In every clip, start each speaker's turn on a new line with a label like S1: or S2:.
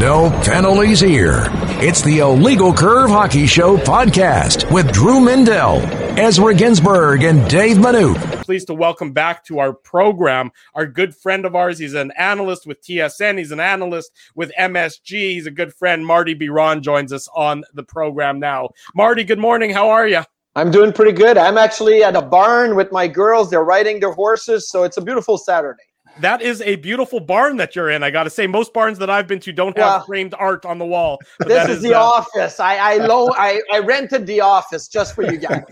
S1: No penalties here. It's the Illegal Curve Hockey Show podcast with Drew Mindell, Ezra Ginsburg, and Dave Manouk.
S2: Pleased to welcome back to our program our good friend of ours. He's an analyst with TSN. He's an analyst with MSG. He's a good friend. Marty Biron joins us on the program now. Marty, good morning. How are you?
S3: I'm doing pretty good. I'm actually at a barn with my girls. They're riding their horses, so it's a beautiful Saturday.
S2: That is a beautiful barn that you're in. I got to say, most barns that I've been to don't have framed art on the wall.
S3: This is the office. I rented the office just for you guys.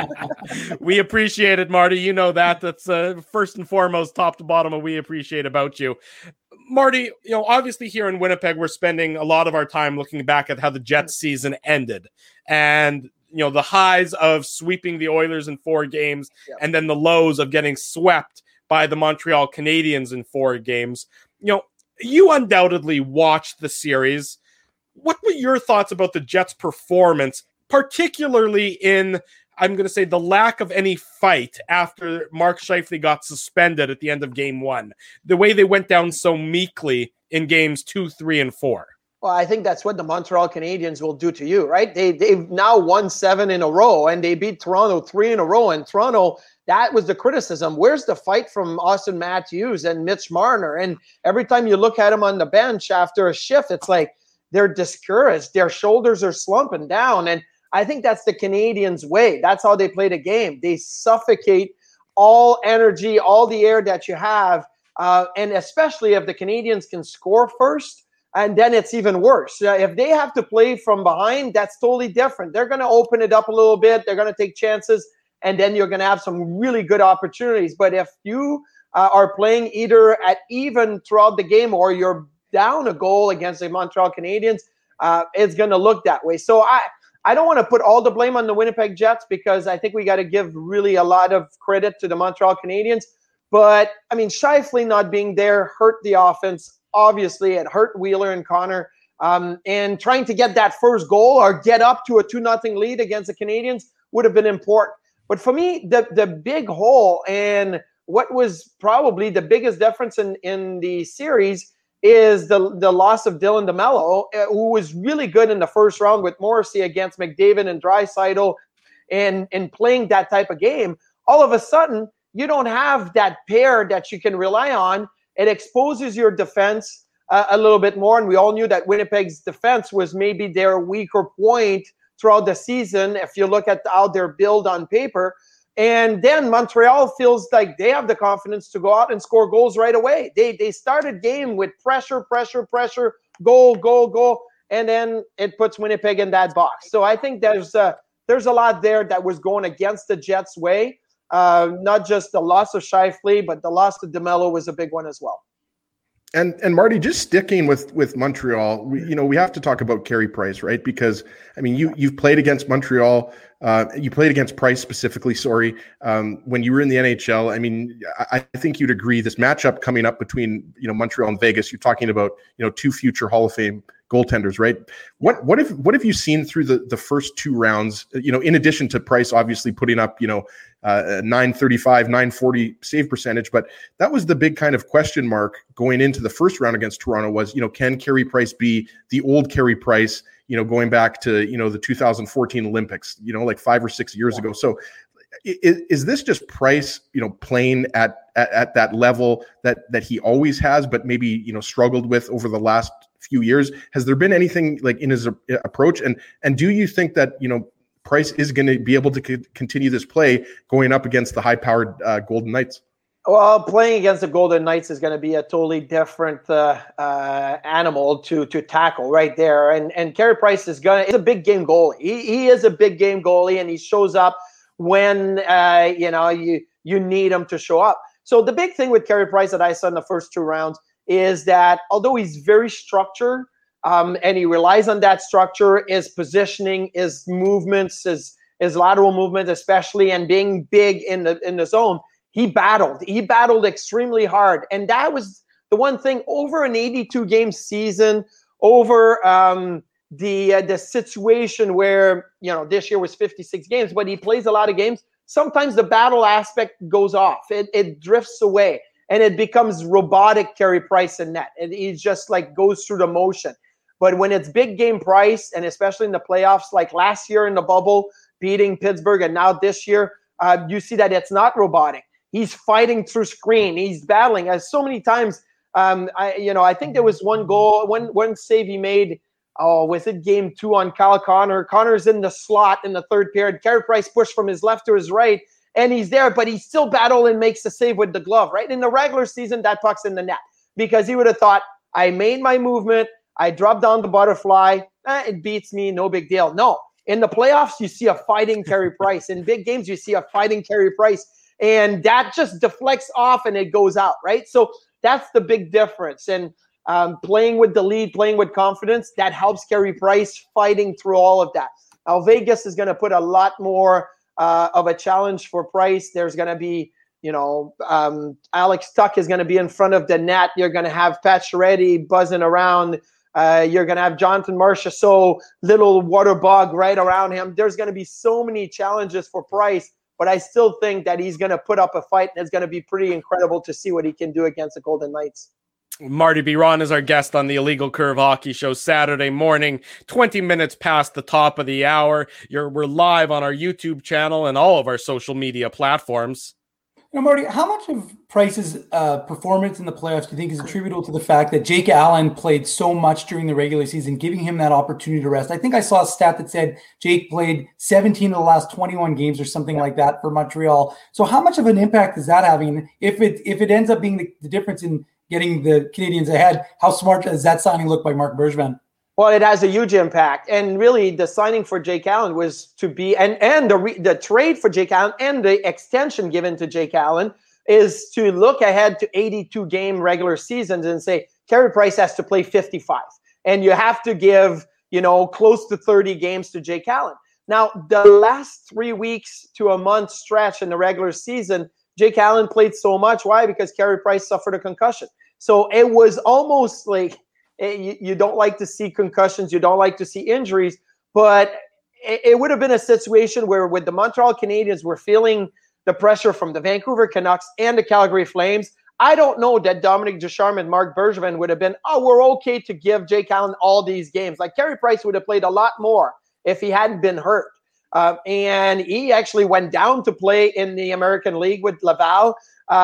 S2: We appreciate it, Marty. You know that. That's first and foremost, top to bottom, what we appreciate about you. Marty, obviously here in Winnipeg, we're spending a lot of our time looking back at how the Jets season ended. And the highs of sweeping the Oilers in 4 games, and then the lows of getting swept by the Montreal Canadiens in 4 games. You undoubtedly watched the series. What were your thoughts about the Jets' performance, particularly in, I'm going to say, the lack of any fight after Mark Scheifele got suspended at the end of Game 1? The way they went down so meekly in Games 2, 3, and 4.
S3: Well, I think that's what the Montreal Canadiens will do to you, right? They've now won 7 in a row, and they beat Toronto 3 in a row. And Toronto, that was the criticism. Where's the fight from Austin Matthews and Mitch Marner? And every time you look at them on the bench after a shift, it's like they're discouraged. Their shoulders are slumping down. And I think that's the Canadiens' way. That's how they play the game. They suffocate all energy, all the air that you have. And especially if the Canadiens can score first, and then it's even worse. If they have to play from behind, that's totally different. They're going to open it up a little bit. They're going to take chances, and then you're going to have some really good opportunities. But if you are playing either at even throughout the game or you're down a goal against the Montreal Canadiens, it's going to look that way. So I don't want to put all the blame on the Winnipeg Jets, because I think we got to give really a lot of credit to the Montreal Canadiens. But, Scheifele not being there hurt the offense. Obviously, it hurt Wheeler and Connor. And trying to get that first goal or get up to a 2-0 lead against the Canadiens would have been important. But for me, the big hole and what was probably the biggest difference in the series is the loss of Dylan DeMello, who was really good in the first round with Morrissey against McDavid and Draisaitl and playing that type of game. All of a sudden, you don't have that pair that you can rely on. It exposes your defense a little bit more, and we all knew that Winnipeg's defense was maybe their weaker point throughout the season if you look at how they're built on paper. And then Montreal feels like they have the confidence to go out and score goals right away. They started game with pressure, goal, and then it puts Winnipeg in that box. So I think there's a lot there that was going against the Jets' way. Not just the loss of Scheifele, but the loss of DeMello was a big one as well.
S4: And Marty, just sticking with Montreal, we have to talk about Carey Price, right? Because you've played against Montreal, you played against Price specifically. When you were in the NHL. I think you'd agree this matchup coming up between Montreal and Vegas. You're talking about 2 future Hall of Fame goaltenders, right? What have you seen through the first 2 rounds? In addition to Price obviously putting up 935, 940 save percentage, but that was the big kind of question mark going into the first round against Toronto was, can Carey Price be the old Carey Price, going back to, the 2014 Olympics, like 5 or 6 years ago. So is this just Price, playing at that level that he always has, but maybe, struggled with over the last few years? Has there been anything like in his approach? And do you think that, Price is going to be able to continue this play going up against the high-powered Golden Knights?
S3: Well, playing against the Golden Knights is going to be a totally different animal to tackle right there. And Carey Price is a big game goalie. He is a big game goalie, and he shows up when you need him to show up. So the big thing with Carey Price that I saw in the first 2 rounds is that although he's very structured, and he relies on that structure, his positioning, his movements, his lateral movement especially, and being big in the zone, he battled extremely hard. And that was the one thing over an 82-game season, over the situation where, this year was 56 games, but he plays a lot of games. Sometimes the battle aspect goes off. It drifts away, and it becomes robotic Carey Price in net. And he just goes through the motion. But when it's big game Price, and especially in the playoffs, like last year in the bubble, beating Pittsburgh, and now this year, you see that it's not robotic. He's fighting through screen. He's battling. As so many times, I think there was one goal, one save he made. Oh, was it game 2 on Kyle Connor? Connor's in the slot in the third period. Carey Price pushed from his left to his right, and he's there, but he still battles and makes the save with the glove, right? In the regular season, that puck's in the net because he would have thought, I made my movement, I dropped down the butterfly, it beats me, no big deal. No, in the playoffs, you see a fighting Carey Price. In big games, you see a fighting Carey Price, and that just deflects off and it goes out, right? So that's the big difference. And playing with the lead, playing with confidence, that helps Carey Price fighting through all of that. Now, Vegas is going to put a lot more of a challenge for Price. There's going to be, Alex Tuch is going to be in front of the net. You're going to have Pacioretty buzzing around. You're going to have Jonathan Marchessault, little water bug right around him. There's going to be so many challenges for Price, but I still think that he's going to put up a fight, and it's going to be pretty incredible to see what he can do against the Golden Knights.
S2: Marty Biron is our guest on the Illegal Curve Hockey Show Saturday morning, 20 minutes past the top of the hour. We're live on our YouTube channel and all of our social media platforms.
S5: Marty, how much of Price's performance in the playoffs do you think is attributable to the fact that Jake Allen played so much during the regular season, giving him that opportunity to rest? I think I saw a stat that said Jake played 17 of the last 21 games or something like that for Montreal. So how much of an impact is that having? If it ends up being the difference in getting the Canadians ahead, how smart does that signing look by Marc Bergevin?
S3: Well, it has a huge impact. And really, the signing for Jake Allen was to be, and the trade for Jake Allen and the extension given to Jake Allen is to look ahead to 82-game regular seasons and say, Carey Price has to play 55. And you have to give, close to 30 games to Jake Allen. Now, the last 3 weeks to a month stretch in the regular season, Jake Allen played so much. Why? Because Carey Price suffered a concussion. So it was almost like you don't like to see concussions, you don't like to see injuries, but it would have been a situation where with the Montreal Canadiens were feeling the pressure from the Vancouver Canucks and the Calgary Flames. I don't know that Dominic Ducharme and Marc Bergevin would have been, we're okay to give Jake Allen all these games. Like Carey Price would have played a lot more if he hadn't been hurt. And he actually went down to play in the American League with Laval,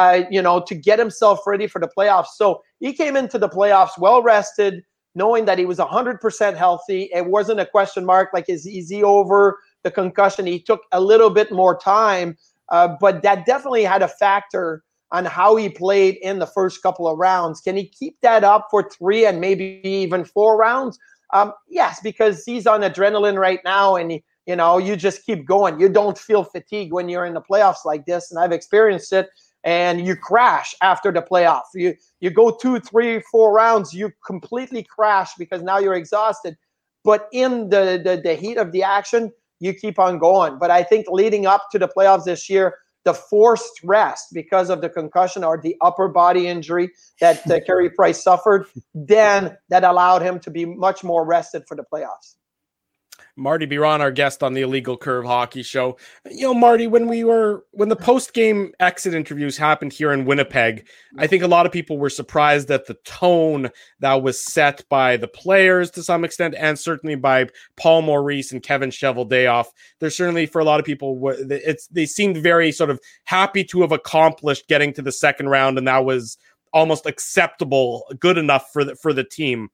S3: to get himself ready for the playoffs. So he came into the playoffs well-rested, knowing that he was 100% healthy. It wasn't a question mark, like, is he over the concussion? He took a little bit more time, but that definitely had a factor on how he played in the first couple of rounds. Can he keep that up for 3 and maybe even 4 rounds? Yes, because he's on adrenaline right now, and you just keep going. You don't feel fatigue when you're in the playoffs like this, and I've experienced it. And you crash after the playoff. You go 2, 3, 4 rounds, you completely crash because now you're exhausted. But in the heat of the action, you keep on going. But I think leading up to the playoffs this year, the forced rest because of the concussion or the upper body injury that Carey Price suffered, then that allowed him to be much more rested for the playoffs.
S2: Marty Biron, our guest on the Illegal Curve Hockey Show. Marty, when the post-game exit interviews happened here in Winnipeg, I think a lot of people were surprised at the tone that was set by the players to some extent, and certainly by Paul Maurice and Kevin Cheveldayoff. There's certainly, for a lot of people, they seemed very sort of happy to have accomplished getting to the second round, and that was almost acceptable, good enough for the team.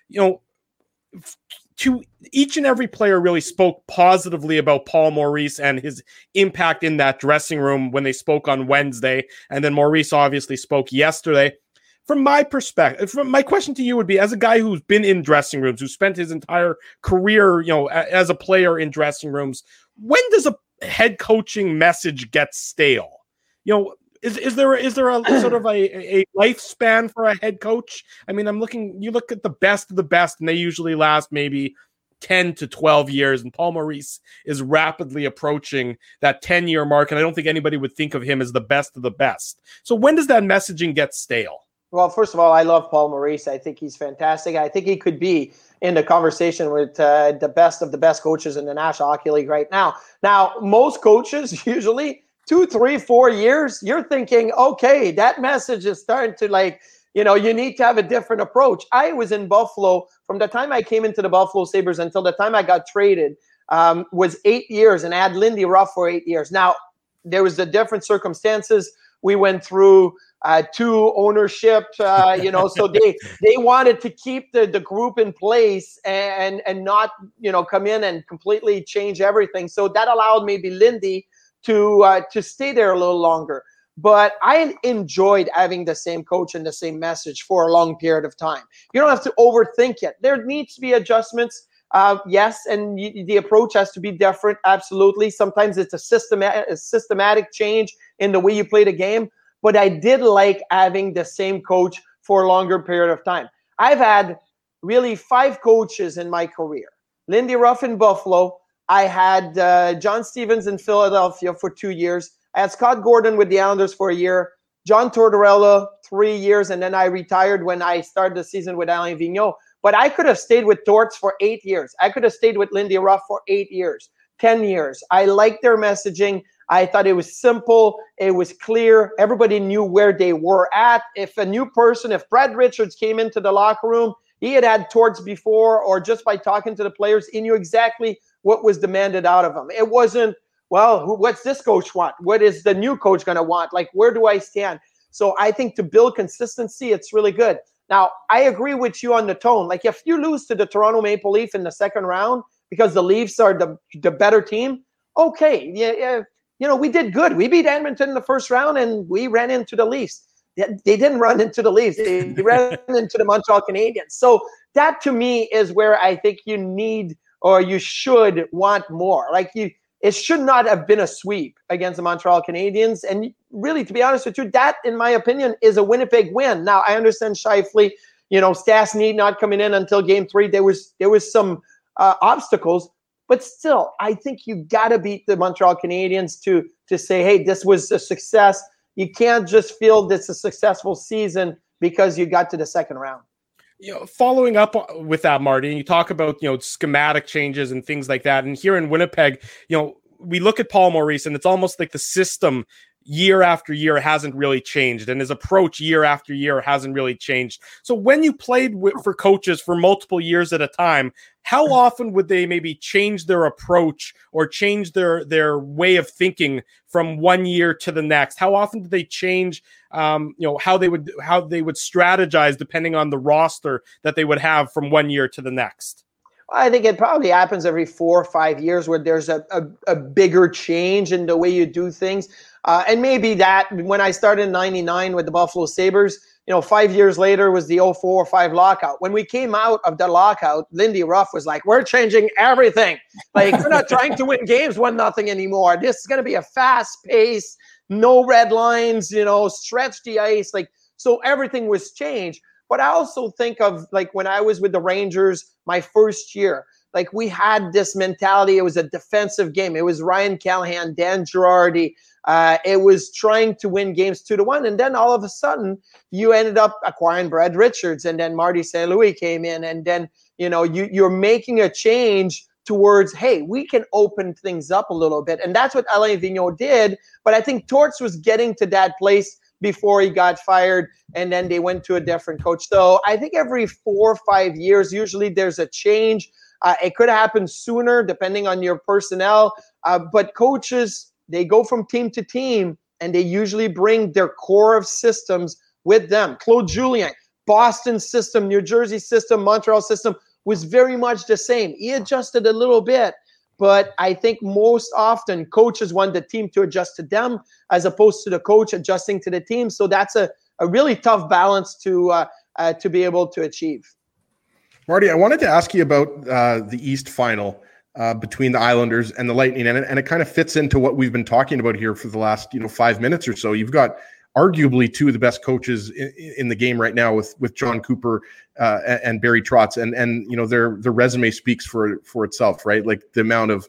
S2: To each and every player really spoke positively about Paul Maurice and his impact in that dressing room when they spoke on Wednesday. And then Maurice obviously spoke yesterday. From my perspective, my question to you would be, as a guy who's been in dressing rooms, who spent his entire career, as a player in dressing rooms, when does a head coaching message get stale? Is there a sort of a lifespan for a head coach? I mean, you look at the best of the best, and they usually last maybe 10 to 12 years. And Paul Maurice is rapidly approaching that 10-year mark. And I don't think anybody would think of him as the best of the best. So when does that messaging get stale?
S3: Well, first of all, I love Paul Maurice. I think he's fantastic. I think he could be in the conversation with the best of the best coaches in the National Hockey League right now. Now, most coaches usually 2, 3, 4 years, you're thinking, okay, that message is starting to You need to have a different approach. I was in Buffalo from the time I came into the Buffalo Sabres until the time I got traded, was 8 years, and I had Lindy Ruff for 8 years. Now, there was the different circumstances. We went through 2 ownership, so they wanted to keep the group in place and not, come in and completely change everything. So that allowed maybe Lindy to stay there a little longer. But I enjoyed having the same coach and the same message for a long period of time. You don't have to overthink it. There needs to be adjustments. Yes, and the approach has to be different. Absolutely. Sometimes it's a systematic change in the way you play the game. But I did like having the same coach for a longer period of time. I've had really 5 coaches in my career. Lindy Ruff in Buffalo. I had John Stevens in Philadelphia for 2 years. I had Scott Gordon with the Islanders for a year. John Tortorella, 3 years. And then I retired when I started the season with Alain Vigneault. But I could have stayed with Torts for 8 years. I could have stayed with Lindy Ruff for 8 years, 10 years. I liked their messaging. I thought it was simple. It was clear. Everybody knew where they were at. If Brad Richards came into the locker room, he had Torts before, or just by talking to the players, he knew exactly what was demanded out of him. It wasn't, well, what's this coach want? What is the new coach going to want? Like, where do I stand? So I think to build consistency, it's really good. Now, I agree with you on the tone. Like, if you lose to the Toronto Maple Leaf in the second round because the Leafs are the better team, okay, yeah, we did good. We beat Edmonton in the first round, and we ran into the Leafs. They didn't run into the Leafs. They ran into the Montreal Canadiens. So that, to me, is where I think you need, or you should want more. Like, it should not have been a sweep against the Montreal Canadiens. And really, to be honest with you, that, in my opinion, is a Winnipeg win. Now, I understand Scheifele, Stastny not coming in until Game 3. There was some obstacles. But still, I think you got to beat the Montreal Canadiens to say, hey, this was a success. You can't just feel this a successful season because you got to the second round.
S2: Following up with that, Marty, and you talk about, schematic changes and things like that. And here in Winnipeg, we look at Paul Maurice, and it's almost like the system year after year hasn't really changed, and his approach year after year hasn't really changed. So when you played for coaches for multiple years at a time, how often would they maybe change their approach or change their way of thinking from one year to the next? How often did they change how they would strategize depending on the roster that they would have from one year to the next?
S3: I think it probably happens every 4 or 5 years where there's a bigger change in the way you do things. And maybe that when I started in 99 with the Buffalo Sabres, 5 years later was the 04-05 lockout. When we came out of the lockout, Lindy Ruff was like, we're changing everything. Like, we're not trying to win games 1-0 anymore. This is going to be a fast pace, no red lines, stretch the ice. Like, so everything was changed. But I also think of, like, when I was with the Rangers my first year, like, we had this mentality. It was a defensive game. It was Ryan Callahan, Dan Girardi. It was trying to win games 2-1. And then all of a sudden, you ended up acquiring Brad Richards. And then Marty St. Louis came in. And then, you're making a change towards, hey, we can open things up a little bit. And that's what Alain Vigneault did. But I think Torts was getting to that place before he got fired, and then they went to a different coach. So I think every 4 or 5 years, usually there's a change. It could happen sooner, depending on your personnel. But coaches, they go from team to team, and they usually bring their core of systems with them. Claude Julien, Boston system, New Jersey system, Montreal system was very much the same. He adjusted a little bit. But I think most often coaches want the team to adjust to them as opposed to the coach adjusting to the team. So that's a really tough balance to be able to achieve.
S4: Marty, I wanted to ask you about the East final between the Islanders and the Lightning, and it kind of fits into what we've been talking about here for the last 5 minutes or so. You've got arguably two of the best coaches in the game right now with John Cooper and Barry Trotz, and their resume speaks for itself, right? Like the amount of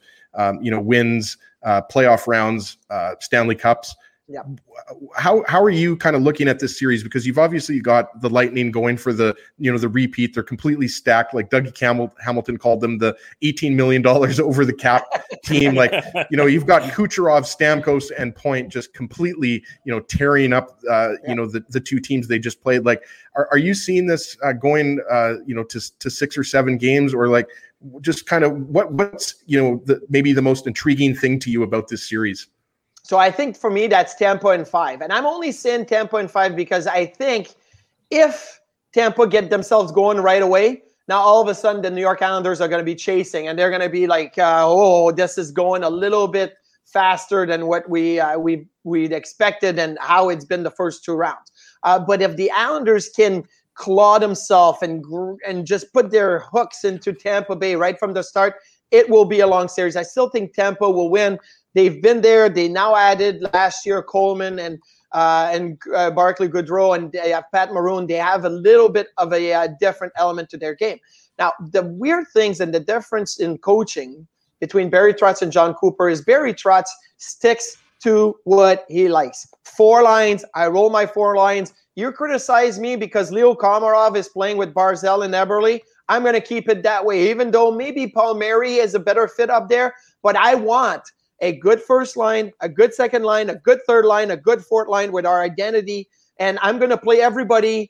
S4: wins, playoff rounds, Stanley Cups.
S3: Yeah.
S4: How are you kind of looking at this series? Because you've obviously got the Lightning going for the repeat. They're completely stacked. Like Dougie Hamilton called them the $18 million over the cap team. Like, you've got Kucherov, Stamkos, and Point just completely, tearing up, the two teams they just played. Like, are you seeing this going, to 6 or 7 games, or like just kind of what's, maybe the most intriguing thing to you about this series?
S3: So I think for me, that's Tampa in 5. And I'm only saying Tampa in 5 because I think if Tampa get themselves going right away, now all of a sudden the New York Islanders are going to be chasing, and they're going to be like, this is going a little bit faster than what we'd expected and how it's been the first 2 rounds. But if the Islanders can claw themselves and just put their hooks into Tampa Bay right from the start, it will be a long series. I still think Tampa will win. They've been there. They now added last year Coleman and Barclay Goodrow, and they have Pat Maroon. They have a little bit of a different element to their game. Now, the weird things and the difference in coaching between Barry Trotz and John Cooper is Barry Trotz sticks to what he likes. 4 lines. I roll my 4 lines. You criticize me because Leo Komarov is playing with Barzal and Eberle. I'm going to keep it that way, even though maybe Palmieri is a better fit up there. But I want a good first line, a good second line, a good third line, a good fourth line with our identity. And I'm going to play everybody,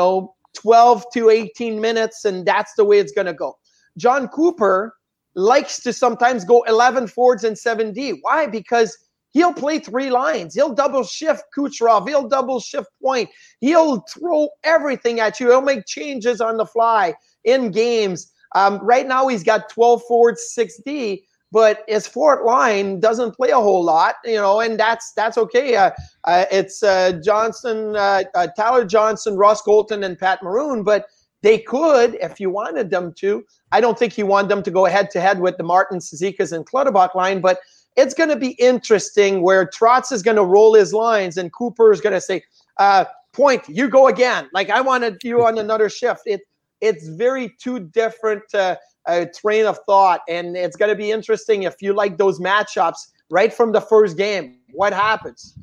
S3: 12 to 18 minutes, and that's the way it's going to go. John Cooper likes to sometimes go 11 forwards and 7D. Why? Because he'll play 3 lines. He'll double shift Kucherov. He'll double shift Point. He'll throw everything at you. He'll make changes on the fly in games. Right now he's got 12 forwards, 6D. But his fourth line doesn't play a whole lot, and that's okay. It's Johnson, Tyler Johnson, Ross Colton, and Pat Maroon. But they could, if you wanted them to. I don't think you want them to go head-to-head with the Martin, Cizikas, and Clutterbuck line. But it's going to be interesting where Trotz is going to roll his lines, and Cooper is going to say, Point, you go again. Like, I wanted you on another shift. It's very 2 different train of thought, and it's going to be interesting if you like those matchups right from the first game. What happens?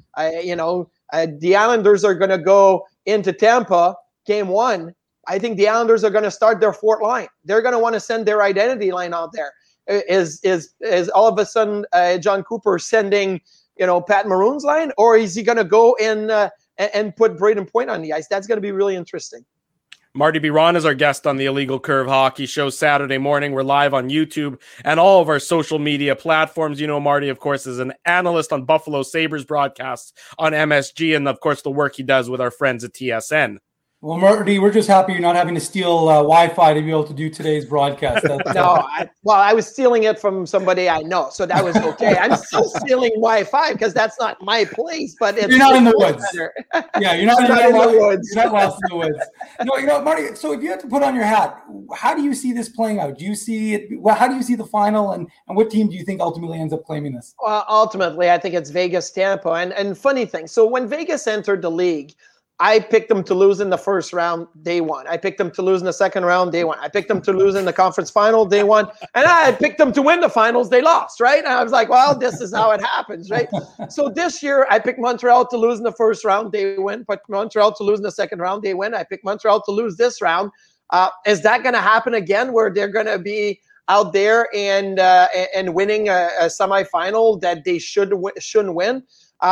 S3: The Islanders are going to go into Tampa game 1. I think the Islanders are going to start their fourth line. They're going to want to send their identity line out there. Is all of a sudden John Cooper sending Pat Maroon's line, or is he going to go and put Braden Point on the ice? That's going to be really interesting.
S2: Marty Biron is our guest on the Illegal Curve Hockey Show Saturday morning. We're live on YouTube and all of our social media platforms. Marty, of course, is an analyst on Buffalo Sabres broadcasts on MSG, and, of course, the work he does with our friends at TSN.
S5: Well, Marty, we're just happy you're not having to steal Wi-Fi to be able to do today's broadcast.
S3: I was stealing it from somebody I know, so that was okay. I'm still stealing Wi-Fi because that's not my place. But it's
S5: you're not in the woods. Yeah, you're not in the woods. You're not lost in the woods. Marty. So if you had to put on your hat, how do you see this playing out? Do you see it? Well, how do you see the final, and what team do you think ultimately ends up claiming this?
S3: Well, ultimately, I think it's Vegas, Tampa, and funny thing. So when Vegas entered the league, I picked them to lose in the first round, day 1. I picked them to lose in the second round, day 1. I picked them to lose in the conference final, day 1. And I picked them to win the finals, they lost, right? And I was like, well, this is how it happens, right? So this year, I picked Montreal to lose in the first round, they win. But Montreal to lose in the second round, they win. I picked Montreal to lose this round. Is that going to happen again, where they're going to be out there and winning a semifinal that they shouldn't win?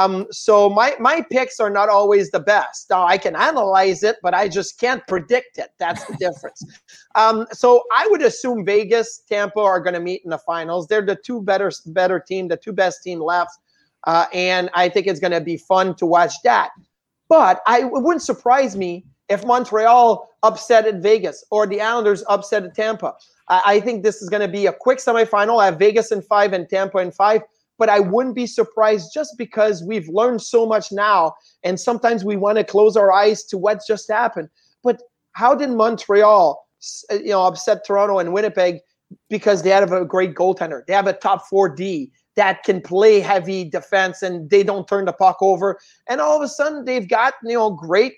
S3: So my picks are not always the best. Now, I can analyze it, but I just can't predict it. That's the difference. So I would assume Vegas, Tampa are going to meet in the finals. They're the 2 better team, the 2 best team left. And I think it's going to be fun to watch that. But it wouldn't surprise me if Montreal upset at Vegas or the Islanders upset at Tampa. I think this is going to be a quick semifinal. I have Vegas in 5 and Tampa in 5. But I wouldn't be surprised, just because we've learned so much now, and sometimes we want to close our eyes to what just happened. But how did Montreal, upset Toronto and Winnipeg? Because they have a great goaltender. They have a top 4D that can play heavy defense, and they don't turn the puck over. And all of a sudden, they've got great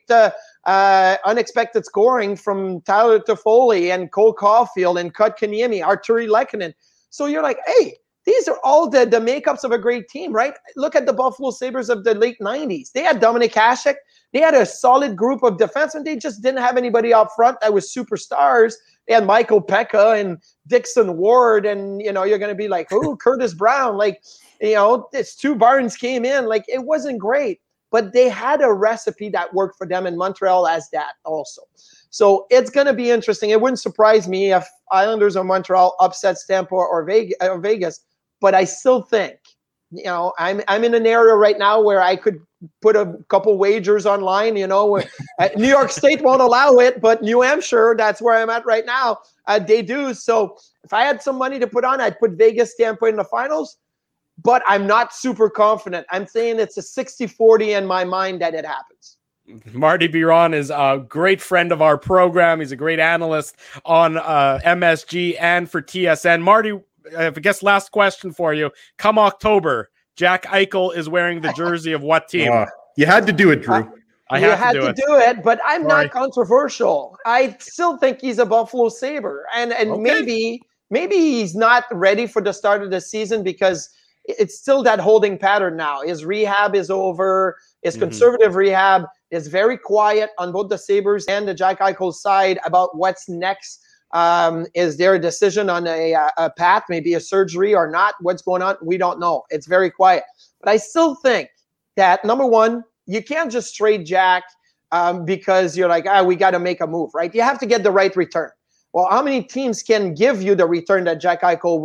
S3: unexpected scoring from Tyler Toffoli and Cole Caulfield and Kotkaniemi, Arturi Lehkonen. So you're like, hey. These are all the makeups of a great team, right? Look at the Buffalo Sabres of the late 90s. They had Dominik Hasek. They had a solid group of defensemen. They just didn't have anybody up front that was superstars. They had Michael Pekka and Dixon Ward, and you're going to be like, oh, Curtis Brown. Like, it's Stu Barnes came in. Like, it wasn't great, but they had a recipe that worked for them in Montreal as that also. So it's going to be interesting. It wouldn't surprise me if Islanders or Montreal upsets Tampa or Vegas, but I still think, I'm in an area right now where I could put a couple wagers online, New York State won't allow it, but New Hampshire, that's where I'm at right now. They do. So if I had some money to put on, I'd put Vegas, Tampa in the finals, but I'm not super confident. I'm saying it's a 60-40 in my mind that it happens.
S2: Marty Biron is a great friend of our program. He's a great analyst on MSG and for TSN. Marty, I guess last question for you. Come October, Jack Eichel is wearing the jersey of what team?
S4: You had to do it, Drew.
S2: I had to do it,
S3: but I'm not controversial. I still think he's a Buffalo Sabre. And maybe he's not ready for the start of the season because it's still that holding pattern now. His rehab is over. His conservative rehab is very quiet on both the Sabres and the Jack Eichel side about what's next. Is there a decision on a path, maybe a surgery or not? What's going on? We don't know. It's very quiet. But I still think that, number one, you can't just trade Jack because you're like, we got to make a move, right? You have to get the right return. Well, how many teams can give you the return that Jack Eichel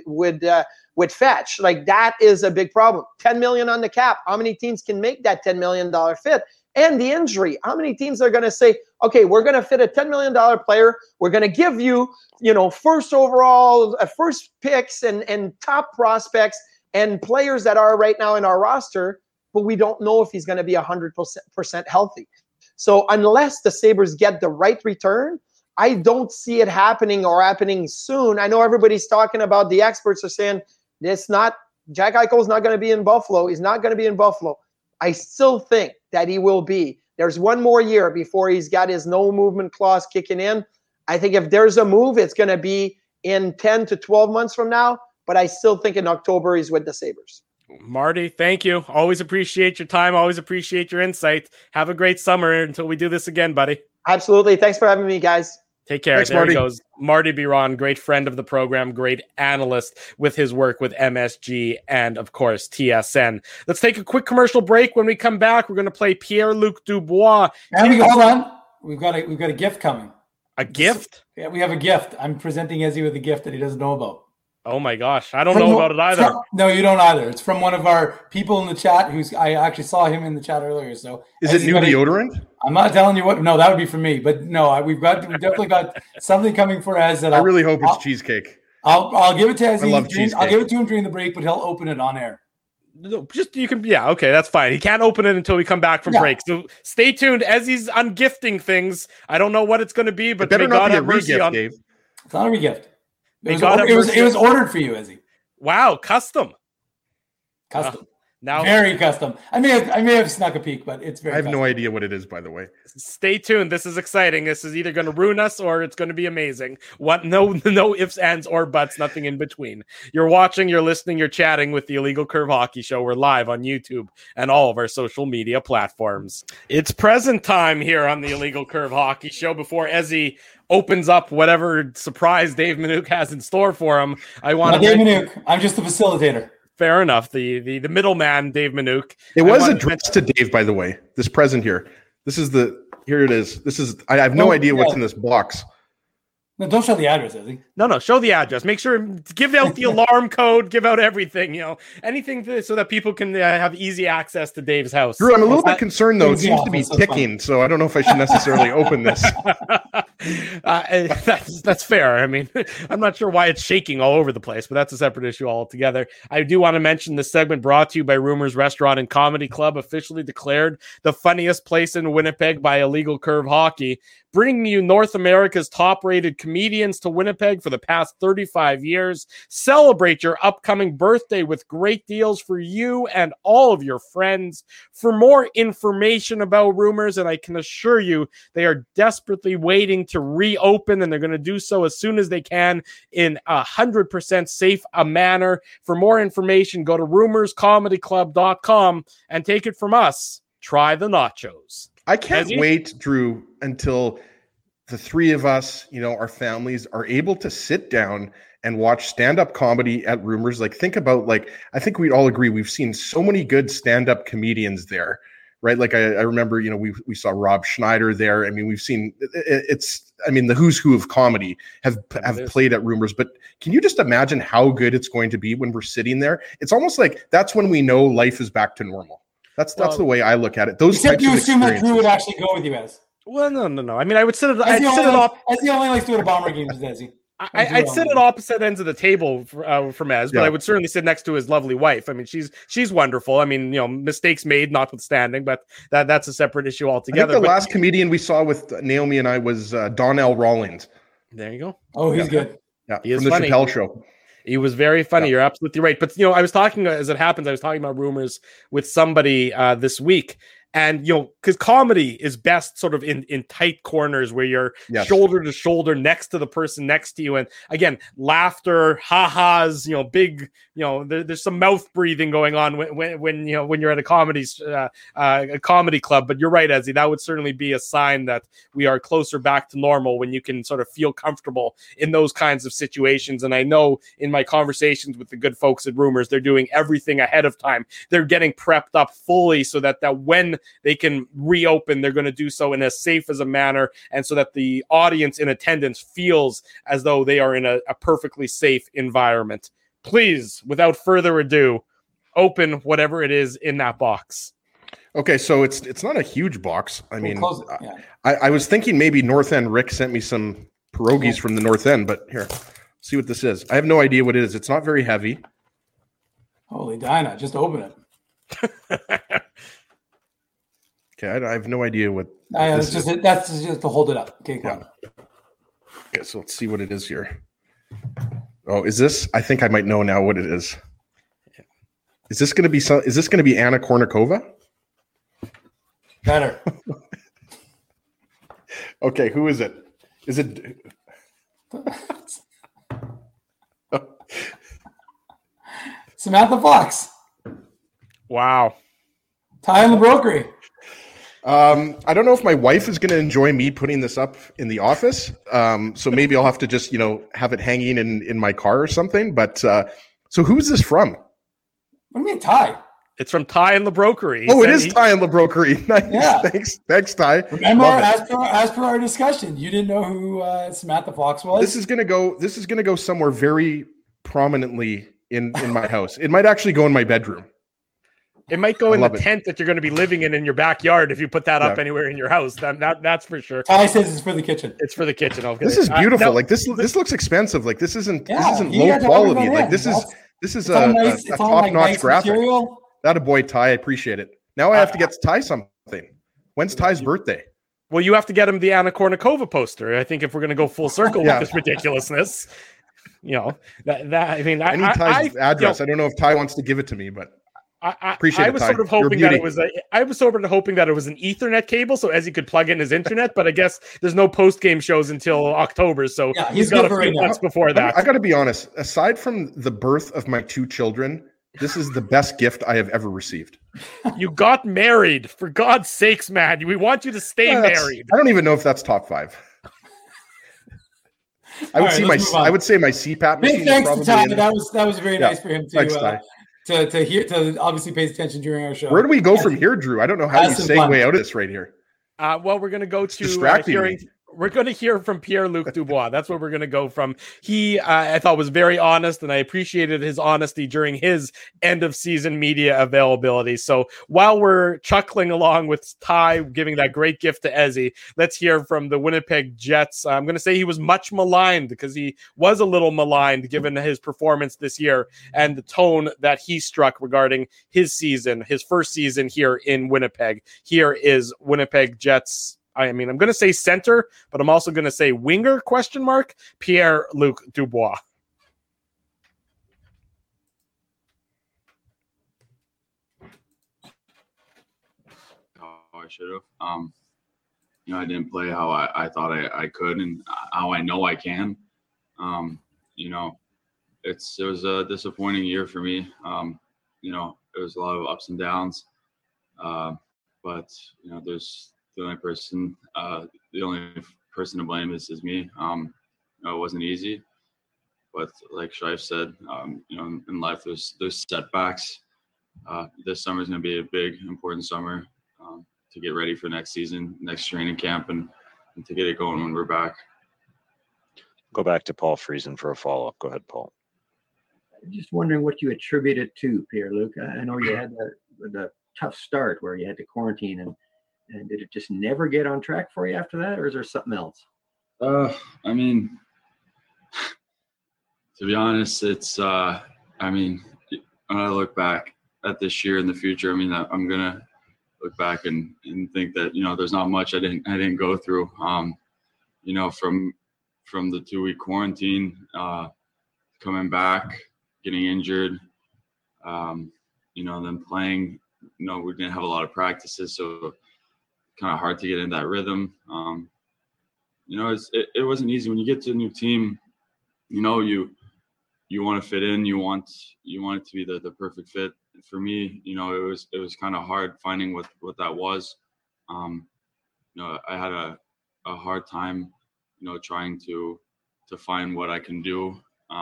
S3: would fetch? Like, that is a big problem. $10 million on the cap. How many teams can make that $10 million fit? And the injury. How many teams are going to say, okay, we're going to fit a $10 million player. We're going to give you, first overall, first picks and top prospects and players that are right now in our roster, but we don't know if he's going to be 100% healthy. So unless the Sabres get the right return, I don't see it happening or happening soon. I know everybody's talking about, the experts are saying Jack Eichel's not going to be in Buffalo. He's not going to be in Buffalo. I still think that he will be. There's one more year before he's got his no movement clause kicking in. I think if there's a move, it's going to be in 10 to 12 months from now. But I still think in October he's with the Sabres.
S2: Marty, thank you. Always appreciate your time. Always appreciate your insight. Have a great summer until we do this again, buddy.
S3: Absolutely. Thanks for having me, guys.
S2: Take care.
S4: Thanks,
S2: there
S4: Marty.
S2: He goes. Marty Biron, great friend of the program, great analyst with his work with MSG and, of course, TSN. Let's take a quick commercial break. When we come back, we're going to play Pierre-Luc Dubois.
S5: Hold on. We've got a gift coming.
S2: A gift?
S5: Yeah, we have a gift. I'm presenting Ezzy with a gift that he doesn't know about.
S2: Oh, my gosh. I don't know about it either.
S5: No, you don't either. It's from one of our people in the chat I actually saw him in the chat earlier. So
S4: is it new deodorant?
S5: I'm not telling you what. No, that would be for me. But no, we've definitely got something coming for Ez.
S4: I really hope it's cheesecake.
S5: I'll give it to Ez.
S4: I love cheesecake.
S5: I'll give it to him during the break, but he'll open it on air.
S2: No, okay, that's fine. He can't open it until we come back from break. So stay tuned as he's ungifting things. I don't know what it's going to be, but
S4: better not be a regift, Dave.
S5: It's not a regift. It was ordered for you, Ezzy.
S2: Wow, custom. Now
S5: very custom. I may have snuck a peek, but it's very.
S4: I have
S5: custom.
S4: no idea what it is, by the way.
S2: Stay tuned. This is exciting. This is either going to ruin us or it's going to be amazing. What? No ifs, ands, or buts. Nothing in between. You're watching, you're listening, you're chatting with the Illegal Curve Hockey Show. We're live on YouTube and all of our social media platforms. It's present time here on the Illegal Curve Hockey Show. Before Ezzy opens up whatever surprise Dave Minuk has in store for him, I want to.
S5: Dave Minuk. I'm just the facilitator.
S2: Fair enough. The middleman, Dave Minuk.
S4: It was addressed to Dave, by the way. This present here. Here it is. I have no idea what's in this box.
S5: No, don't show the address, Ezzy.
S2: No, show the address. Make sure, give out the alarm code, give out everything, anything so that people can have easy access to Dave's house.
S4: Drew, I'm a little bit concerned, though. It seems to be ticking, so I don't know if I should necessarily open this.
S2: That's fair. I mean, I'm not sure why it's shaking all over the place, but that's a separate issue altogether. I do want to mention this segment brought to you by Rumors Restaurant and Comedy Club, officially declared the funniest place in Winnipeg by Illegal Curve Hockey, bringing you North America's top-rated comedians to Winnipeg for the past 35 years. Celebrate your upcoming birthday with great deals for you and all of your friends. For more information about Rumors, and I can assure you they are desperately waiting to reopen, and they're going to do so as soon as they can in 100% safe a manner. For more information, go to rumorscomedyclub.com and take it from us. Try the nachos.
S4: I can't wait, Drew, until the three of us, our families are able to sit down and watch stand-up comedy at Rumors. Like, think about, I think we'd all agree we've seen so many good stand-up comedians there, right? Like, I remember, we saw Rob Schneider there. I mean, we've seen the who's who of comedy have played at Rumors. But can you just imagine how good it's going to be when we're sitting there? It's almost like that's when we know life is back to normal. That's the way I look at it. Those
S5: except
S4: types
S5: you
S4: of
S5: assume that Drew would
S4: experiences.
S5: actually go with you, Ez.
S2: Well, no. I mean, I would sit at
S5: As he only likes to go to Bomber games, Desi.
S2: I'd sit at opposite ends of the table from Ez, but I would certainly sit next to his lovely wife. I mean, she's wonderful. I mean, mistakes made notwithstanding, but that's a separate issue altogether.
S4: I think the last comedian we saw with Naomi and I was Donnell Rawlings.
S2: There you go.
S5: Oh, he's good.
S4: Yeah,
S2: he
S4: from the
S2: funny.
S4: Chappelle Show.
S2: He was very funny. Yeah. You're absolutely right. But, I was talking, as it happens, I was talking about Rumors with somebody this week. And, because comedy is best sort of in tight corners where you're shoulder to shoulder next to the person next to you. And again, laughter, ha-has, big, there's some mouth breathing going on when you're at a comedy club. But you're right, Ezzy, that would certainly be a sign that we are closer back to normal when you can sort of feel comfortable in those kinds of situations. And I know in my conversations with the good folks at Rumors, they're doing everything ahead of time. They're getting prepped up fully so that when they can reopen, they're going to do so in as safe as a manner, and so that the audience in attendance feels as though they are in a perfectly safe environment. Please, without further ado, open whatever it is in that box.
S4: Okay, so it's not a huge box. I mean, I was thinking maybe North End Rick sent me some pierogies from the North End, but here, see what this is. I have no idea what it is. It's not very heavy.
S5: Holy Dinah, just open it.
S4: Okay, I have no idea what.
S5: That's just to hold it up. Okay, come on.
S4: Okay, so let's see what it is here. Oh, is this? I think I might know now what it is. Is this going to be? Is this going to be Anna Kournikova?
S5: Better.
S4: Okay, who is it? Is it?
S5: Samantha Fox.
S2: Wow.
S5: Ty and LaBrokery.
S4: I don't know if my wife is going to enjoy me putting this up in the office. So maybe I'll have to just, have it hanging in my car or something. But so who's this from?
S5: What do you mean, Ty?
S2: It's from Ty and LaBrokery.
S4: Oh, it is Ty and LaBrokery. Nice. Yeah. Thanks, Ty.
S5: Remember, as per our discussion, you didn't know who Samantha Fox was.
S4: This is going to go somewhere very prominently in my house. It might actually go in my bedroom.
S2: It might go in the tent that you're going to be living in your backyard if you put that up anywhere in your house. That's for sure.
S5: Ty says it's for the kitchen.
S2: It's for the kitchen. Okay.
S4: This is beautiful. This looks expensive. Like this isn't low quality. Like this is a top-notch graphic. That a boy, Ty. I appreciate it. Now I have to get Ty something. When's Ty's birthday?
S2: Well, you have to get him the Anna Kournikova poster. I think if we're going to go full circle with this ridiculousness, I need
S4: Ty's address. I don't know if Ty wants to give it to me, but.
S2: I was sort of hoping that it was an Ethernet cable, so as he could plug in his internet. But I guess there's no post game shows until October, so he's got a few months before that.
S4: I got to be honest. Aside from the birth of my two children, this is the best gift I have ever received.
S2: You got married, for God's sakes, man! We want you to stay married.
S4: I don't even know if that's top 5. I would say my CPAP machine.
S5: Thanks to Ty. That was very nice for him to. To obviously pay attention during our show.
S4: Where do we go from here, Drew? I don't know how you segue out of this right here.
S2: Well, we're going to go to we're going to hear from Pierre-Luc Dubois. That's where we're going to go from. He, I thought, was very honest, and I appreciated his honesty during his end-of-season media availability. So while we're chuckling along with Ty giving that great gift to Ezzy, let's hear from the Winnipeg Jets. I'm going to say he was much maligned because he was a little maligned given his performance this year and the tone that he struck regarding his season, his first season here in Winnipeg. Here is Winnipeg Jets. I'm going to say center, but I'm also going to say winger, ? Pierre-Luc Dubois.
S6: I should have. I didn't play how I thought I could and how I know I can. It was a disappointing year for me. It was a lot of ups and downs. But there's the only person to blame is me. It wasn't easy, but like Shive said, in life there's setbacks. This summer is going to be a big, important summer to get ready for next season, next training camp, and to get it going when we're back.
S7: Go back to Paul Friesen for a follow-up. Go ahead, Paul.
S8: I'm just wondering what you attribute it to, Pierre-Luc. I know you had the tough start where you had to quarantine, and did it just never get on track for you after that, or is there something else?
S6: To be honest, it's when I look back at this year in the future, I'm gonna look back and think that there's not much I didn't go through. From the 2-week quarantine, coming back, getting injured, then playing. We didn't have a lot of practices, so kind of hard to get in that rhythm. It wasn't easy when you get to a new team. You want to fit in. You want it to be the perfect fit. For me, it was kind of hard finding what that was. I had a hard time, trying to find what I can do.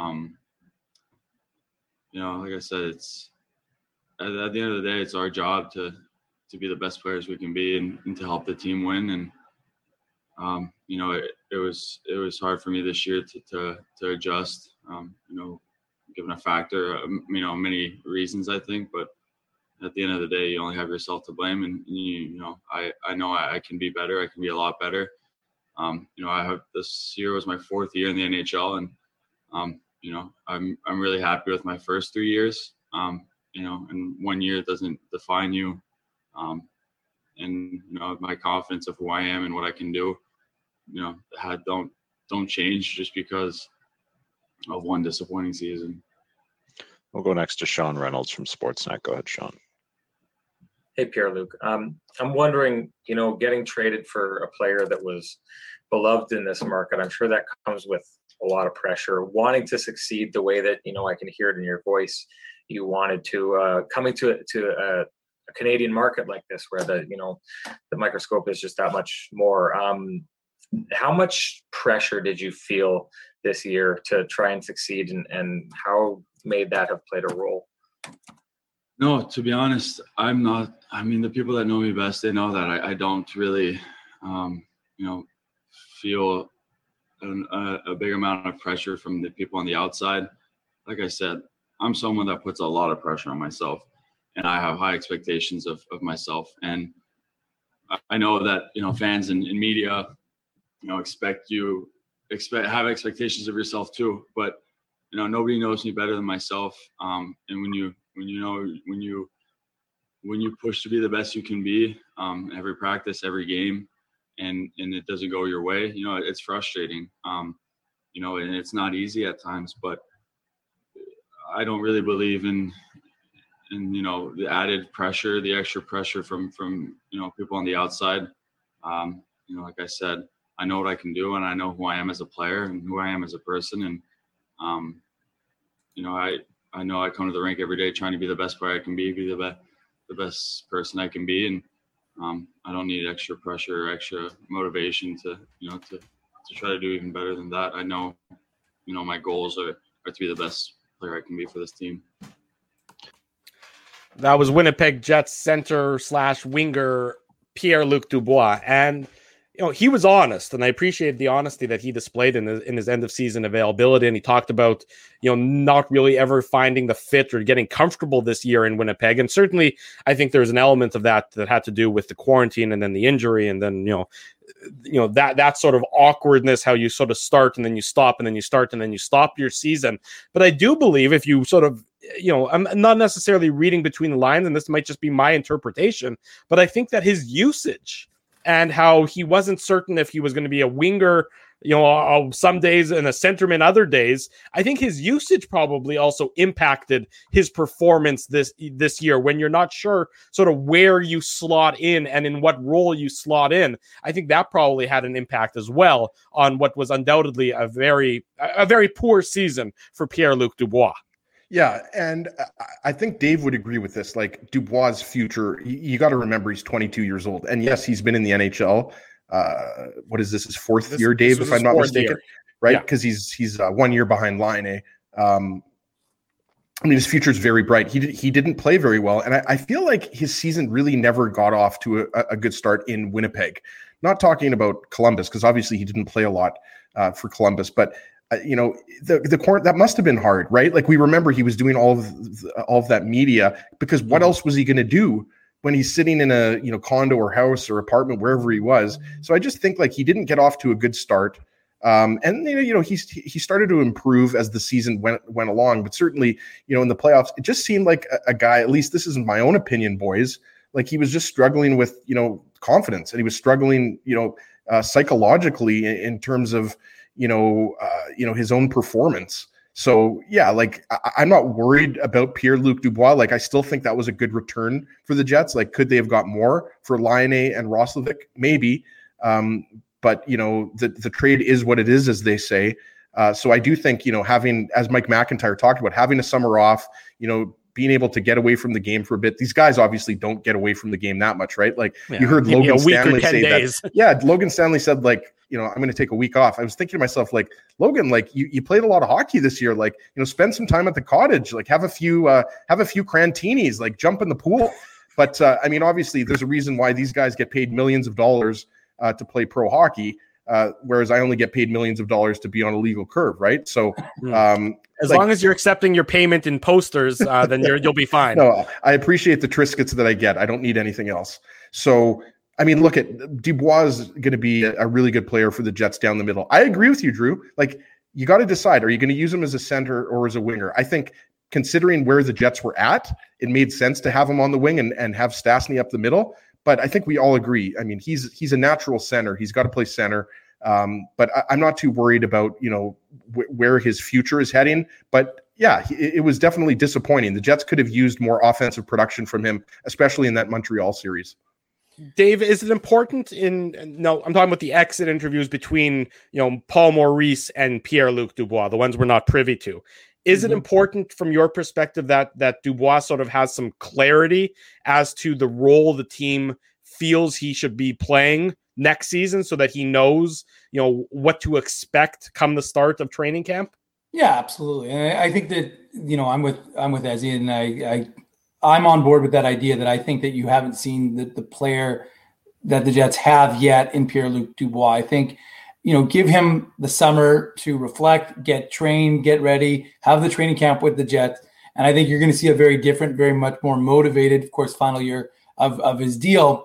S6: Like I said, it's at the end of the day, it's our job to be the best players we can be and to help the team win. And it was hard for me this year to adjust. Given a factor, many reasons I think, but at the end of the day, you only have yourself to blame. And I know I can be better. I can be a lot better. This year was my 4th year in the NHL, and I'm really happy with my first 3 years. And 1 year doesn't define you. My confidence of who I am and what I can do, don't change just because of one disappointing season.
S7: We'll go next to Sean Reynolds from Sportsnet. Go ahead, Sean.
S9: Hey, Pierre-Luc. I'm wondering, getting traded for a player that was beloved in this market, I'm sure that comes with a lot of pressure, wanting to succeed the way that, I can hear it in your voice, you wanted to, coming to a Canadian market like this, where the microscope is just that much more. How much pressure did you feel this year to try and succeed, and how may that have played a role?
S6: No, to be honest, I'm not. The people that know me best, they know that I don't really, feel a big amount of pressure from the people on the outside. Like I said, I'm someone that puts a lot of pressure on myself, and I have high expectations of myself. And I know that, fans and media, have expectations of yourself too, but nobody knows me better than myself. And when you push to be the best you can be, every practice, every game, and it doesn't go your way, it's frustrating. And it's not easy at times, but I don't really believe in the added pressure, the extra pressure from people on the outside. Like I said, I know what I can do, and I know who I am as a player and who I am as a person. And, I know I come to the rink every day trying to be the best player I can be the best person I can be. And I don't need extra pressure or extra motivation to try to do even better than that. I know, my goals are to be the best player I can be for this team.
S2: That was Winnipeg Jets center/winger Pierre-Luc Dubois. And he was honest, and I appreciate the honesty that he displayed in his end of season availability. And he talked about, not really ever finding the fit or getting comfortable this year in Winnipeg. And certainly I think there's an element of that had to do with the quarantine and then the injury. And then, that sort of awkwardness, how you sort of start and then you stop and then you start and then you stop your season. But I do believe if you sort of, I'm not necessarily reading between the lines, and this might just be my interpretation, but I think that his usage and how he wasn't certain if he was going to be a winger, some days and a centerman other days, I think his usage probably also impacted his performance this year, when you're not sure sort of where you slot in and in what role you slot in. I think that probably had an impact as well on what was undoubtedly a very poor season for Pierre-Luc Dubois.
S4: Yeah, and I think Dave would agree with this. Like Dubois' future, you got to remember he's 22 years old, and yes, he's been in the NHL. What is this? His fourth year, Dave, if I'm not mistaken, right? Because he's 1 year behind Laine. I mean, his future is very bright. He didn't play very well, and I feel like his season really never got off to a good start in Winnipeg. Not talking about Columbus, because obviously he didn't play a lot for Columbus, but. The court that must have been hard, right? Like we remember he was doing all of that media because what else was he going to do when he's sitting in a condo or house or apartment wherever he was? So I just think like he didn't get off to a good start, and he started to improve as the season went along. But certainly in the playoffs, it just seemed like a guy. At least this is my own opinion, boys. Like he was just struggling with confidence, and he was struggling psychologically in terms of. His own performance. So yeah, like I'm not worried about Pierre-Luc Dubois. Like I still think that was a good return for the Jets. Like could they have got more for Laine and Roslovic? Maybe. But the trade is what it is, as they say. So I do think, having, as Mike McIntyre talked about, having a summer off, being able to get away from the game for a bit. These guys obviously don't get away from the game that much, right? Like you heard Logan Stanley say that. Yeah, Logan Stanley said like, I'm going to take a week off. I was thinking to myself, like, Logan, like you played a lot of hockey this year. Like, spend some time at the cottage, like have a few Crantinis, like jump in the pool. But I mean, obviously there's a reason why these guys get paid millions of dollars to play pro hockey. Whereas I only get paid millions of dollars to be on a legal curve, right? So
S2: as long as you're accepting your payment in posters, then you'll be fine.
S4: No, I appreciate the Triscuits that I get. I don't need anything else. So, I mean, look at Dubois is going to be a really good player for the Jets down the middle. I agree with you, Drew. Like, you got to decide, are you going to use him as a center or as a winger? I think considering where the Jets were at, it made sense to have him on the wing and have Stastny up the middle. But I think we all agree. I mean, he's a natural center. He's got to play center. But I'm not too worried about, where his future is heading. But yeah, it was definitely disappointing. The Jets could have used more offensive production from him, especially in that Montreal series.
S2: Dave, is it important I'm talking about the exit interviews between, Paul Maurice and Pierre-Luc Dubois, the ones we're not privy to. Is it important from your perspective that Dubois sort of has some clarity as to the role the team feels he should be playing next season so that he knows, what to expect come the start of training camp?
S5: Yeah, absolutely. And I think that, I'm with Ezzy, and I'm on board with that idea that I think that you haven't seen the player that the Jets have yet in Pierre-Luc Dubois. I think, give him the summer to reflect, get trained, get ready, have the training camp with the Jets. And I think you're going to see a very different, very much more motivated, of course, final year of his deal.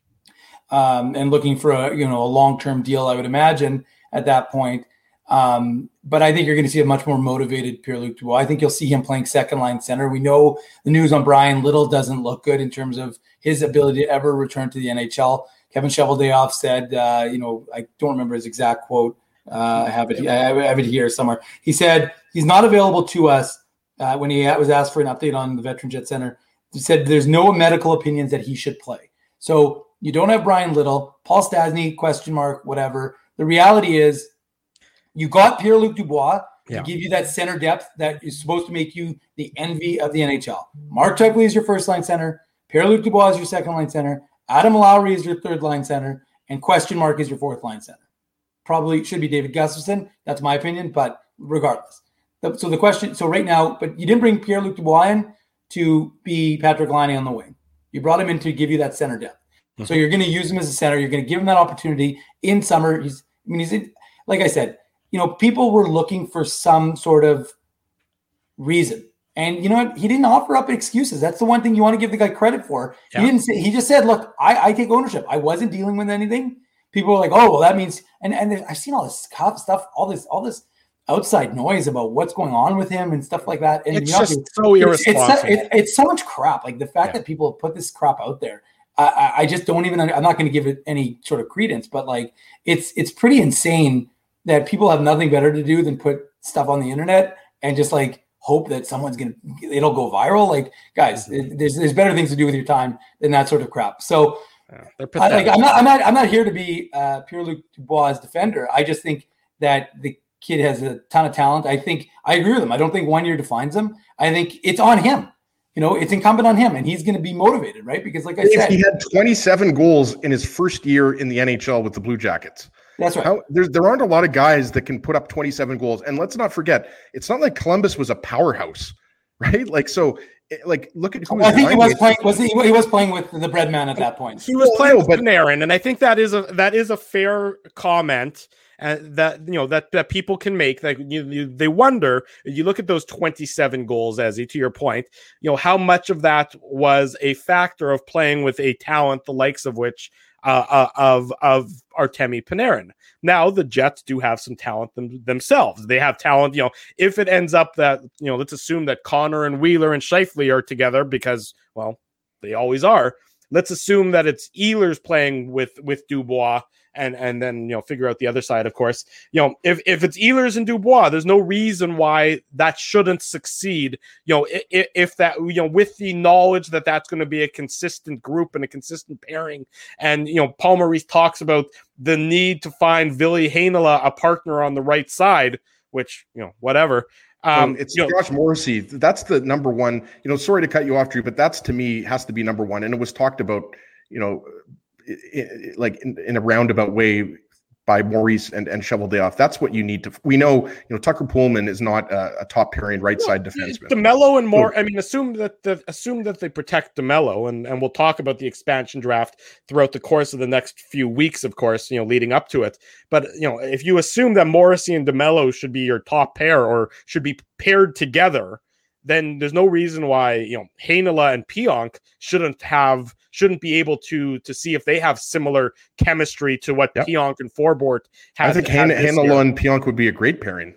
S5: And looking for a long-term deal, I would imagine at that point. But I think you're going to see a much more motivated Pierre-Luc Dubois. I think you'll see him playing second-line center. We know the news on Brian Little doesn't look good in terms of his ability to ever return to the NHL. Kevin Cheveldayoff said, I don't remember his exact quote. I have it here somewhere. He said he's not available to us when he was asked for an update on the Veteran Jet Center. He said there's no medical opinions that he should play. So you don't have Brian Little, Paul Stastny, question mark, whatever. The reality is you got Pierre-Luc Dubois to give you that center depth that is supposed to make you the envy of the NHL. Mark Scheifele is your first-line center. Pierre-Luc Dubois is your second-line center. Adam Lowry is your third-line center. And question mark is your fourth-line center. Probably should be David Gustafsson. That's my opinion, but regardless. So right now, but you didn't bring Pierre-Luc Dubois in to be Patrick Laine on the wing. You brought him in to give you that center depth. Mm-hmm. So you're going to use him as a center. You're going to give him that opportunity in summer. He's like I said, people were looking for some sort of reason. And you know what? He didn't offer up excuses. That's the one thing you want to give the guy credit for. Yeah. He just said, look, I take ownership. I wasn't dealing with anything. People were like, oh, well, that means, and I've seen all this stuff, all this outside noise about what's going on with him and stuff like that. And
S2: it's just so irresponsible.
S5: It's so much crap. Like the fact that people put this crap out there, I just don't even, I'm not going to give it any sort of credence, but like, it's pretty insane that people have nothing better to do than put stuff on the internet and just like hope that it'll go viral. Like, guys, there's better things to do with your time than that sort of crap. So I'm not here to be Pierre-Luc Dubois' defender. I just think that kid has a ton of talent. I agree with him. I don't think 1 year defines him. I think it's on him. It's incumbent on him, and he's going to be motivated, right? Because like I said,
S4: he had 27 goals in his first year in the NHL with the Blue Jackets.
S5: That's right.
S4: There aren't a lot of guys that can put up 27 goals. And let's not forget, it's not like Columbus was a powerhouse, right? Look at who
S5: I think he was playing with the bread man at that point.
S2: He was playing with Panarin, and I think that is a fair comment. That people can make. That they wonder. You look at those 27 goals, Ezzy, to your point. How much of that was a factor of playing with a talent the likes of which of Artemi Panarin. Now the Jets do have some talent themselves. They have talent. If it ends up that let's assume that Connor and Wheeler and Scheifele are together because they always are. Let's assume that it's Ehlers playing with Dubois. And then figure out the other side, of course. If it's Ehlers and Dubois, there's no reason why that shouldn't succeed. If that with the knowledge that that's going to be a consistent group and a consistent pairing, and Paul Maurice talks about the need to find Ville Heinola a partner on the right side, which whatever.
S4: It's Josh Morrissey. That's the number one. Sorry to cut you off, Drew, but that's to me has to be number one, and it was talked about. In a roundabout way by Maurice and Cheveldayoff. That's what you need to. We know, Tucker Poolman is not a top pairing right side defenseman.
S2: DeMello and more. I mean, assume that they protect DeMello, and we'll talk about the expansion draft throughout the course of the next few weeks, of course, leading up to it. But if you assume that Morrissey and DeMello should be your top pair or should be paired together, then there's no reason why Heinola and Pionk shouldn't be able to see if they have similar chemistry to what Pionk and Forbort have.
S4: I think Heinola and Pionk would be a great pairing.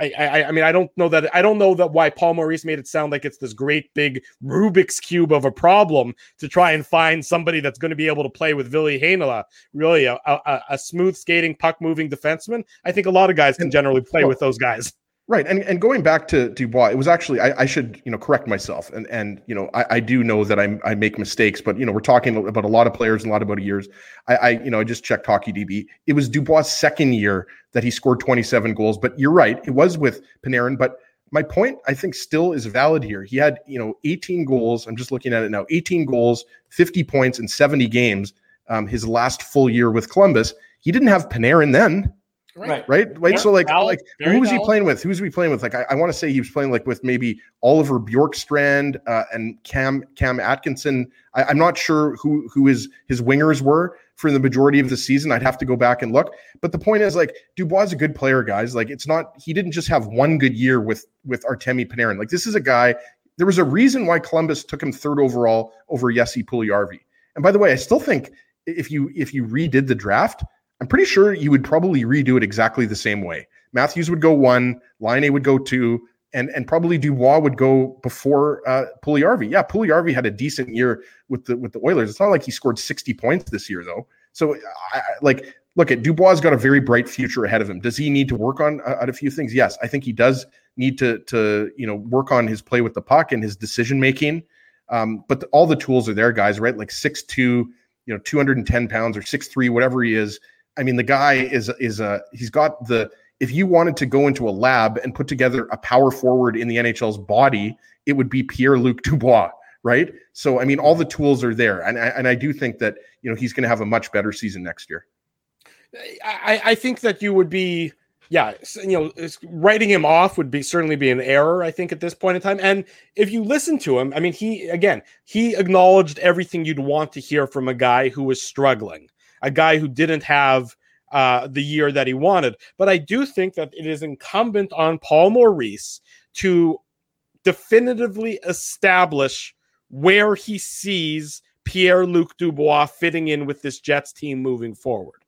S2: I mean, I don't know that why Paul Maurice made it sound like it's this great big Rubik's Cube of a problem to try and find somebody that's going to be able to play with Ville Heinola. Really, a smooth skating, puck moving defenseman. I think a lot of guys can generally play with those guys.
S4: Right. And going back to Dubois, it was actually, I should, correct myself. And I do know that I make mistakes, but, we're talking about a lot of players and a lot about years. I just checked HockeyDB. It was Dubois' second year that he scored 27 goals, but you're right. It was with Panarin, but my point, I think, still is valid here. He had, 18 goals. I'm just looking at it now, 18 goals, 50 points in 70 games. His last full year with Columbus. He didn't have Panarin then. Right.
S2: Yeah,
S4: so who was he playing with? Who was he playing with? I want to say he was playing with maybe Oliver Bjorkstrand and Cam Atkinson. I'm not sure who his wingers were for the majority of the season. I'd have to go back and look. But the point is, Dubois is a good player, guys. It's not, he didn't just have one good year with Artemi Panarin. This is a guy, there was a reason why Columbus took him third overall over Jesse Puljujarvi. And by the way, I still think if you redid the draft, I'm pretty sure you would probably redo it exactly the same way. Matthews would go 1, Laine would go 2, and probably Dubois would go before Puljujarvi. Yeah, Puljujarvi had a decent year with the Oilers. It's not like he scored 60 points this year, though. So, look at Dubois got a very bright future ahead of him. Does he need to work on a few things? Yes, I think he does need to work on his play with the puck and his decision making. But all the tools are there, guys. Right, 6'2", 210 pounds or 6'3", whatever he is. I mean, the guy he's got if you wanted to go into a lab and put together a power forward in the NHL's body, it would be Pierre-Luc Dubois, right? So, I mean, all the tools are there. And I do think that, he's going to have a much better season next year.
S2: I think that you would be, writing him off would certainly be an error, I think, at this point in time. And if you listen to him, I mean, he acknowledged everything you'd want to hear from a guy who was struggling. A guy who didn't have the year that he wanted. But I do think that it is incumbent on Paul Maurice to definitively establish where he sees Pierre-Luc Dubois fitting in with this Jets team moving forward.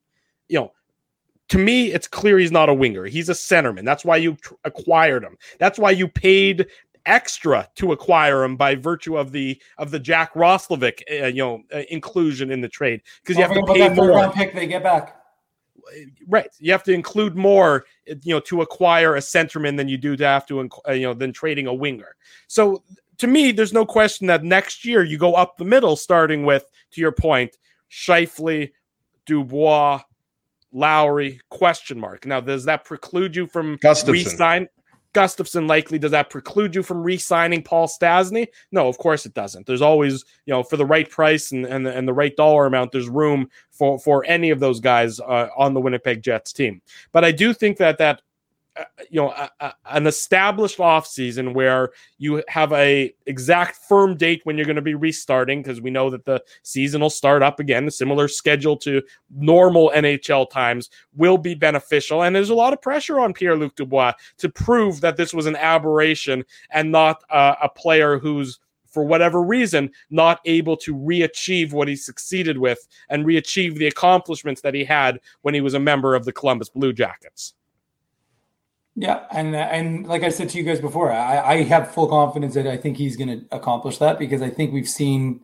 S2: To me, it's clear he's not a winger. He's a centerman. That's why you acquired him. That's why you paid extra to acquire him by virtue of the Jack Roslovic inclusion in the trade, because you have to pay more.
S5: Round pick they get back.
S2: Right, you have to include more, to acquire a centerman than you do to have to, than trading a winger. So to me, there's no question that next year you go up the middle, starting with, to your point, Scheifele, Dubois, Lowry, question mark. Now, does that preclude you from
S4: Gustafson?
S2: Gustafson likely. Does that preclude you from re-signing Paul Stastny? No, of course it doesn't. There's always, for the right price and the right dollar amount, there's room for any of those guys on the Winnipeg Jets team. But I do think that an established offseason where you have a exact firm date when you're going to be restarting, because we know that the season will start up again, a similar schedule to normal NHL times, will be beneficial. And there's a lot of pressure on Pierre-Luc Dubois to prove that this was an aberration and not a player who's, for whatever reason, not able to re-achieve what he succeeded with and re-achieve the accomplishments that he had when he was a member of the Columbus Blue Jackets.
S5: Yeah, and like I said to you guys before, I have full confidence that I think he's going to accomplish that, because I think we've seen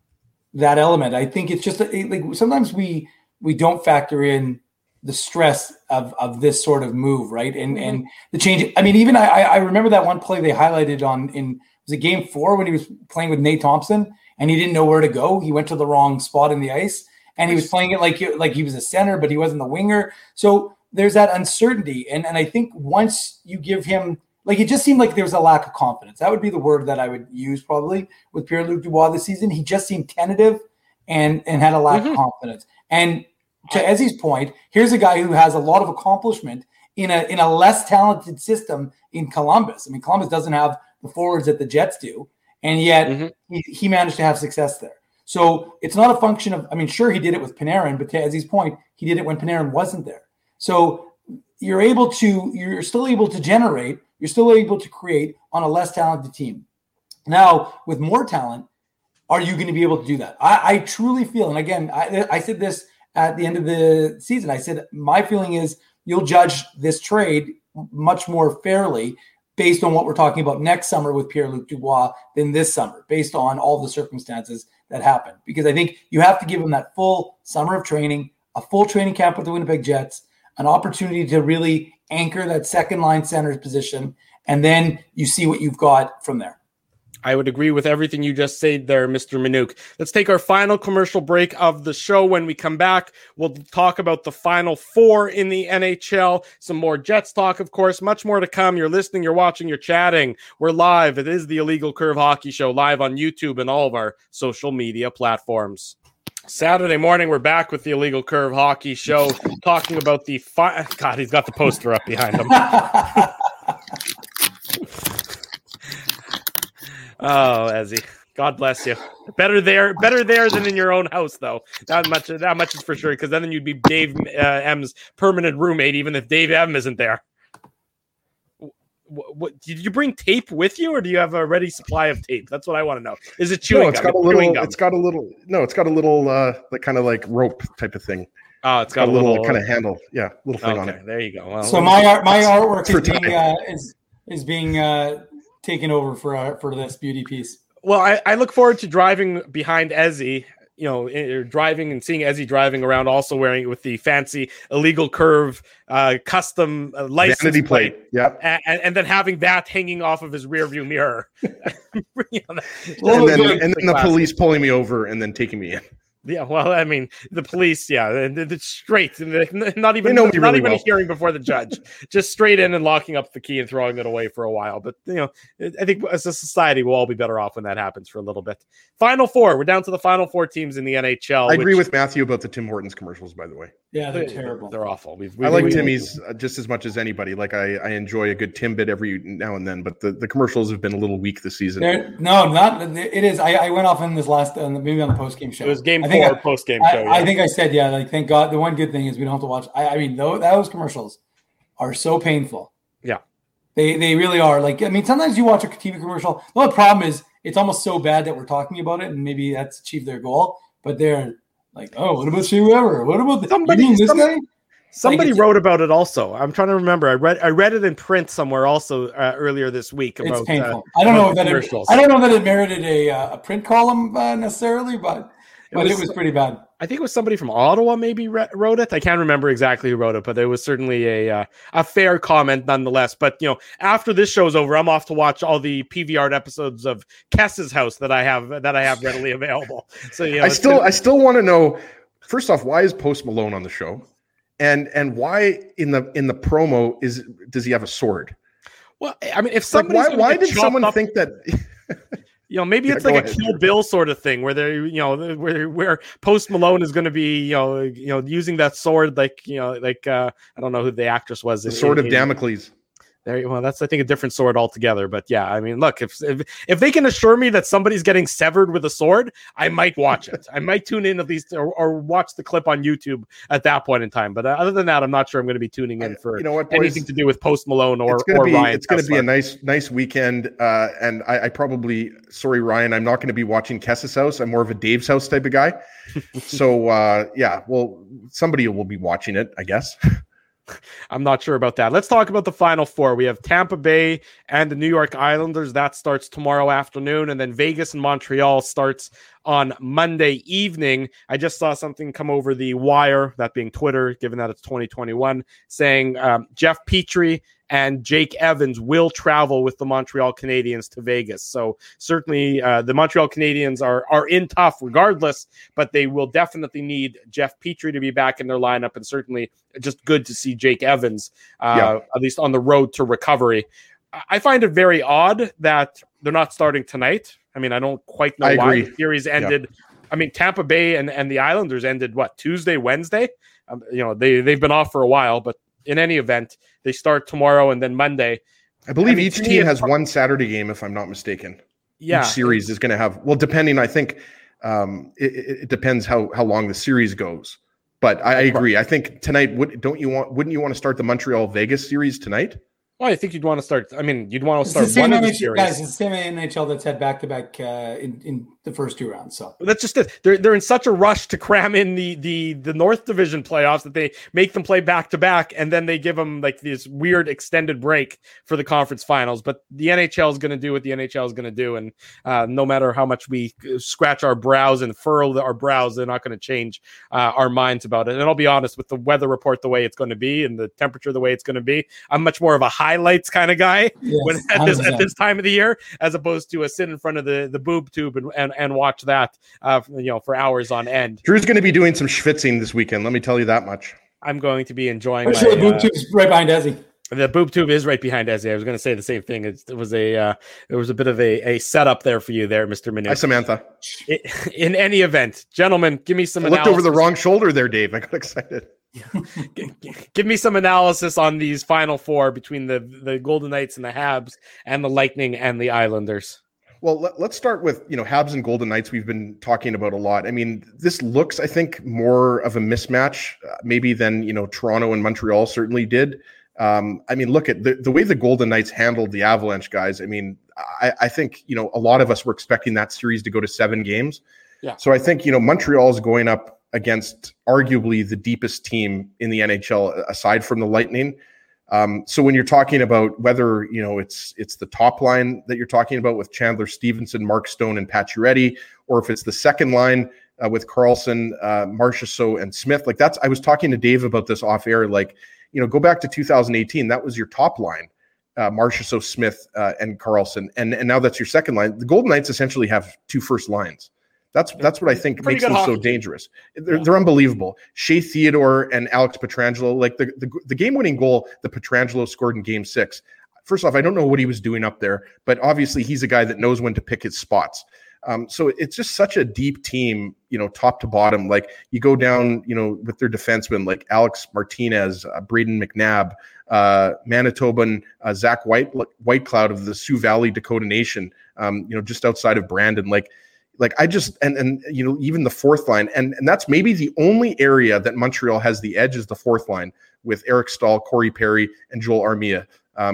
S5: that element. I think it's just like sometimes we don't factor in the stress of this sort of move, right? And the change. I mean, even I remember that one play they highlighted was it Game 4 when he was playing with Nate Thompson and he didn't know where to go. He went to the wrong spot in the ice and he was playing it like he was a center, but he wasn't the winger. So there's that uncertainty. And I think once you give him, like, it just seemed like there was a lack of confidence. That would be the word that I would use probably with Pierre-Luc Dubois this season. He just seemed tentative and had a lack of confidence. And to Ezzy's point, here's a guy who has a lot of accomplishment in a less talented system in Columbus. I mean, Columbus doesn't have the forwards that the Jets do, and yet he managed to have success there. So it's not a function of, I mean, sure, he did it with Panarin, but to Ezzy's point, he did it when Panarin wasn't there. So you're still able to generate, you're still able to create on a less talented team. Now, with more talent, are you going to be able to do that? I truly feel, and again, I said this at the end of the season, I said, my feeling is you'll judge this trade much more fairly based on what we're talking about next summer with Pierre-Luc Dubois than this summer, based on all the circumstances that happen. Because I think you have to give him that full summer of training, a full training camp with the Winnipeg Jets, an opportunity to really anchor that second line center position, and then you see what you've got from there.
S2: I would agree with everything you just said there, Mr. Minuk. Let's take our final commercial break of the show. When we come back, we'll talk about the Final Four in the NHL, some more Jets talk, of course, much more to come. You're listening, you're watching, you're chatting. We're live. It is the Illegal Curve Hockey Show, live on YouTube and all of our social media platforms. Saturday morning, we're back with the Illegal Curve Hockey Show, talking about the God, he's got the poster up behind him. Oh, Ezzy, God bless you. Better there than in your own house, though. That much is for sure, because then you'd be Dave M's permanent roommate, even if Dave M isn't there. What did you bring tape with you, or do you have a ready supply of tape? That's what I want to know. Is it chewing gum?
S4: It's got a little like kind of like rope type of thing.
S2: Oh, it's got a little
S4: kind of handle. Yeah, little thing on it.
S2: There you go. Well,
S5: so my artwork is being taken over for this beauty piece.
S2: Well, I look forward to driving behind Ezzy, driving and seeing Ezzy driving around, also wearing it with the fancy Illegal Curve custom license
S4: vanity plate.
S2: Yeah, and then having that hanging off of his rearview mirror.
S4: And then the police pulling me over and then taking me in.
S2: Yeah, well, I mean, the police, it's straight, not even a hearing before the judge, just straight in and locking up the key and throwing it away for a while. But, I think as a society, we'll all be better off when that happens for a little bit. Final Four, we're down to the Final Four teams in the NHL.
S4: I agree with Matthew about the Tim Hortons commercials, by the way.
S5: Yeah, they're terrible.
S2: They're awful.
S4: I like Timmy's just as much as anybody. Like, I enjoy a good Tim bit every now and then, but the commercials have been a little weak this season.
S5: It is. I went off in this last, maybe on the post-game show.
S2: It was Game 4 post-game show.
S5: I think I said, thank God. The one good thing is we don't have to watch. I mean, those commercials are so painful.
S2: Yeah.
S5: They really are. Like, I mean, sometimes you watch a TV commercial. The only problem is it's almost so bad that we're talking about it, and maybe that's achieved their goal. But they're like, oh, what about Shea Weber? What about this guy?
S2: Somebody wrote about it also. I'm trying to remember. I read it in print somewhere also earlier this week.
S5: It's painful. I don't know that it merited a print column necessarily, but it was pretty bad.
S2: I think it was somebody from Ottawa maybe wrote it. I can't remember exactly who wrote it, but it was certainly a fair comment nonetheless. But after this show's over, I'm off to watch all the PVR episodes of Kess's House that I have readily available. So
S4: I still want to know, first off, why is Post Malone on the show? And why in the promo does he have a sword?
S2: Well, I mean, if somebody
S4: why did someone think that?
S2: Maybe it's like a Kill Bill sort of thing where they're, where Post Malone is going to be, using that sword, I don't know who the actress was.
S4: The Sword of Damocles.
S2: Well, that's, I think, a different sword altogether. But yeah, I mean, look, if they can assure me that somebody's getting severed with a sword, I might watch it. I might tune in at least or watch the clip on YouTube at that point in time. But other than that, I'm not sure I'm going to be tuning in for anything to do with Post Malone or Ryan.
S4: It's going to be a nice weekend. And I probably, sorry, Ryan, I'm not going to be watching Kessa's house. I'm more of a Dave's house type of guy. So somebody will be watching it, I guess.
S2: I'm not sure about that. Let's talk about the Final Four. We have Tampa Bay and the New York Islanders. That starts tomorrow afternoon. And then Vegas and Montreal starts on Monday evening. I just saw something come over the wire, that being Twitter, given that it's 2021, saying Jeff Petrie and Jake Evans will travel with the Montreal Canadiens to Vegas. So certainly the Montreal Canadiens are in tough regardless, but they will definitely need Jeff Petrie to be back in their lineup, and certainly just good to see Jake Evans, at least on the road to recovery. I find it very odd that they're not starting tonight. I mean, I don't quite know why the series ended. Yeah. I mean, Tampa Bay and the Islanders ended, Tuesday, Wednesday? They've been off for a while, but in any event, they start tomorrow and then Monday.
S4: I believe each team has one Saturday game, if I'm not mistaken. Yeah. Each series is going to have, depending, I think it depends how long the series goes. But I agree. I think tonight, wouldn't you want to start the Montreal-Vegas series tonight?
S2: Well, I think you'd want to start. I mean, you'd want to start one of the series.
S5: Guys, it's the same NHL that's had back-to-back in the first two rounds. So
S2: that's just it. They're in such a rush to cram in the North Division playoffs that they make them play back-to-back, and then they give them like this weird extended break for the conference finals. But the NHL is going to do what the NHL is going to do, and no matter how much we scratch our brows and furrow our brows, they're not going to change our minds about it. And I'll be honest, with the weather report the way it's going to be and the temperature the way it's going to be, I'm much more of a highlights kind of guy at this time of the year, as opposed to sit in front of the boob tube and watch that for hours on end.
S4: Drew's going to be doing some schwitzing this weekend, let me tell you that much.
S2: I'm going to be enjoying
S5: the boob tube's right behind Desi.
S2: The boob tube is right behind Desi. I was going to say the same thing. It was a bit of a setup there for you there, Mr. Minute.
S4: Hi, Samantha.
S2: In any event, gentlemen, give me some
S4: analysis. I looked over the wrong shoulder there, Dave. I got excited.
S2: Give me some analysis on these Final Four between the Golden Knights and the Habs and the Lightning and the Islanders.
S4: Well, let's start with, Habs and Golden Knights we've been talking about a lot. I mean, this looks, I think, more of a mismatch maybe than, Toronto and Montreal certainly did. I mean, look at the way the Golden Knights handled the Avalanche, guys. I mean, I think, a lot of us were expecting that series to go to 7 games. Yeah. So I think, Montreal is going up against arguably the deepest team in the NHL aside from the Lightning. So when you're talking about whether, it's the top line that you're talking about with Chandler Stevenson, Mark Stone, and Pacioretty, or if it's the second line with Carlson, Marchessault, and Smith, I was talking to Dave about this off air, go back to 2018, that was your top line, Marchessault, Smith, and Carlson. And now that's your second line. The Golden Knights essentially have 2 first lines. That's what I think makes them so dangerous. They're unbelievable. Shea Theodore and Alex Pietrangelo, the game-winning goal that Pietrangelo scored in Game 6. First off, I don't know what he was doing up there, but obviously he's a guy that knows when to pick his spots. So it's just such a deep team, top to bottom. You go down, with their defensemen like Alex Martinez, Braden McNabb, Manitoban, Zach Whitecloud of the Sioux Valley Dakota Nation, just outside of Brandon. Even the fourth line, and that's maybe the only area that Montreal has the edge is the fourth line with Eric Stahl, Corey Perry, and Joel Armia.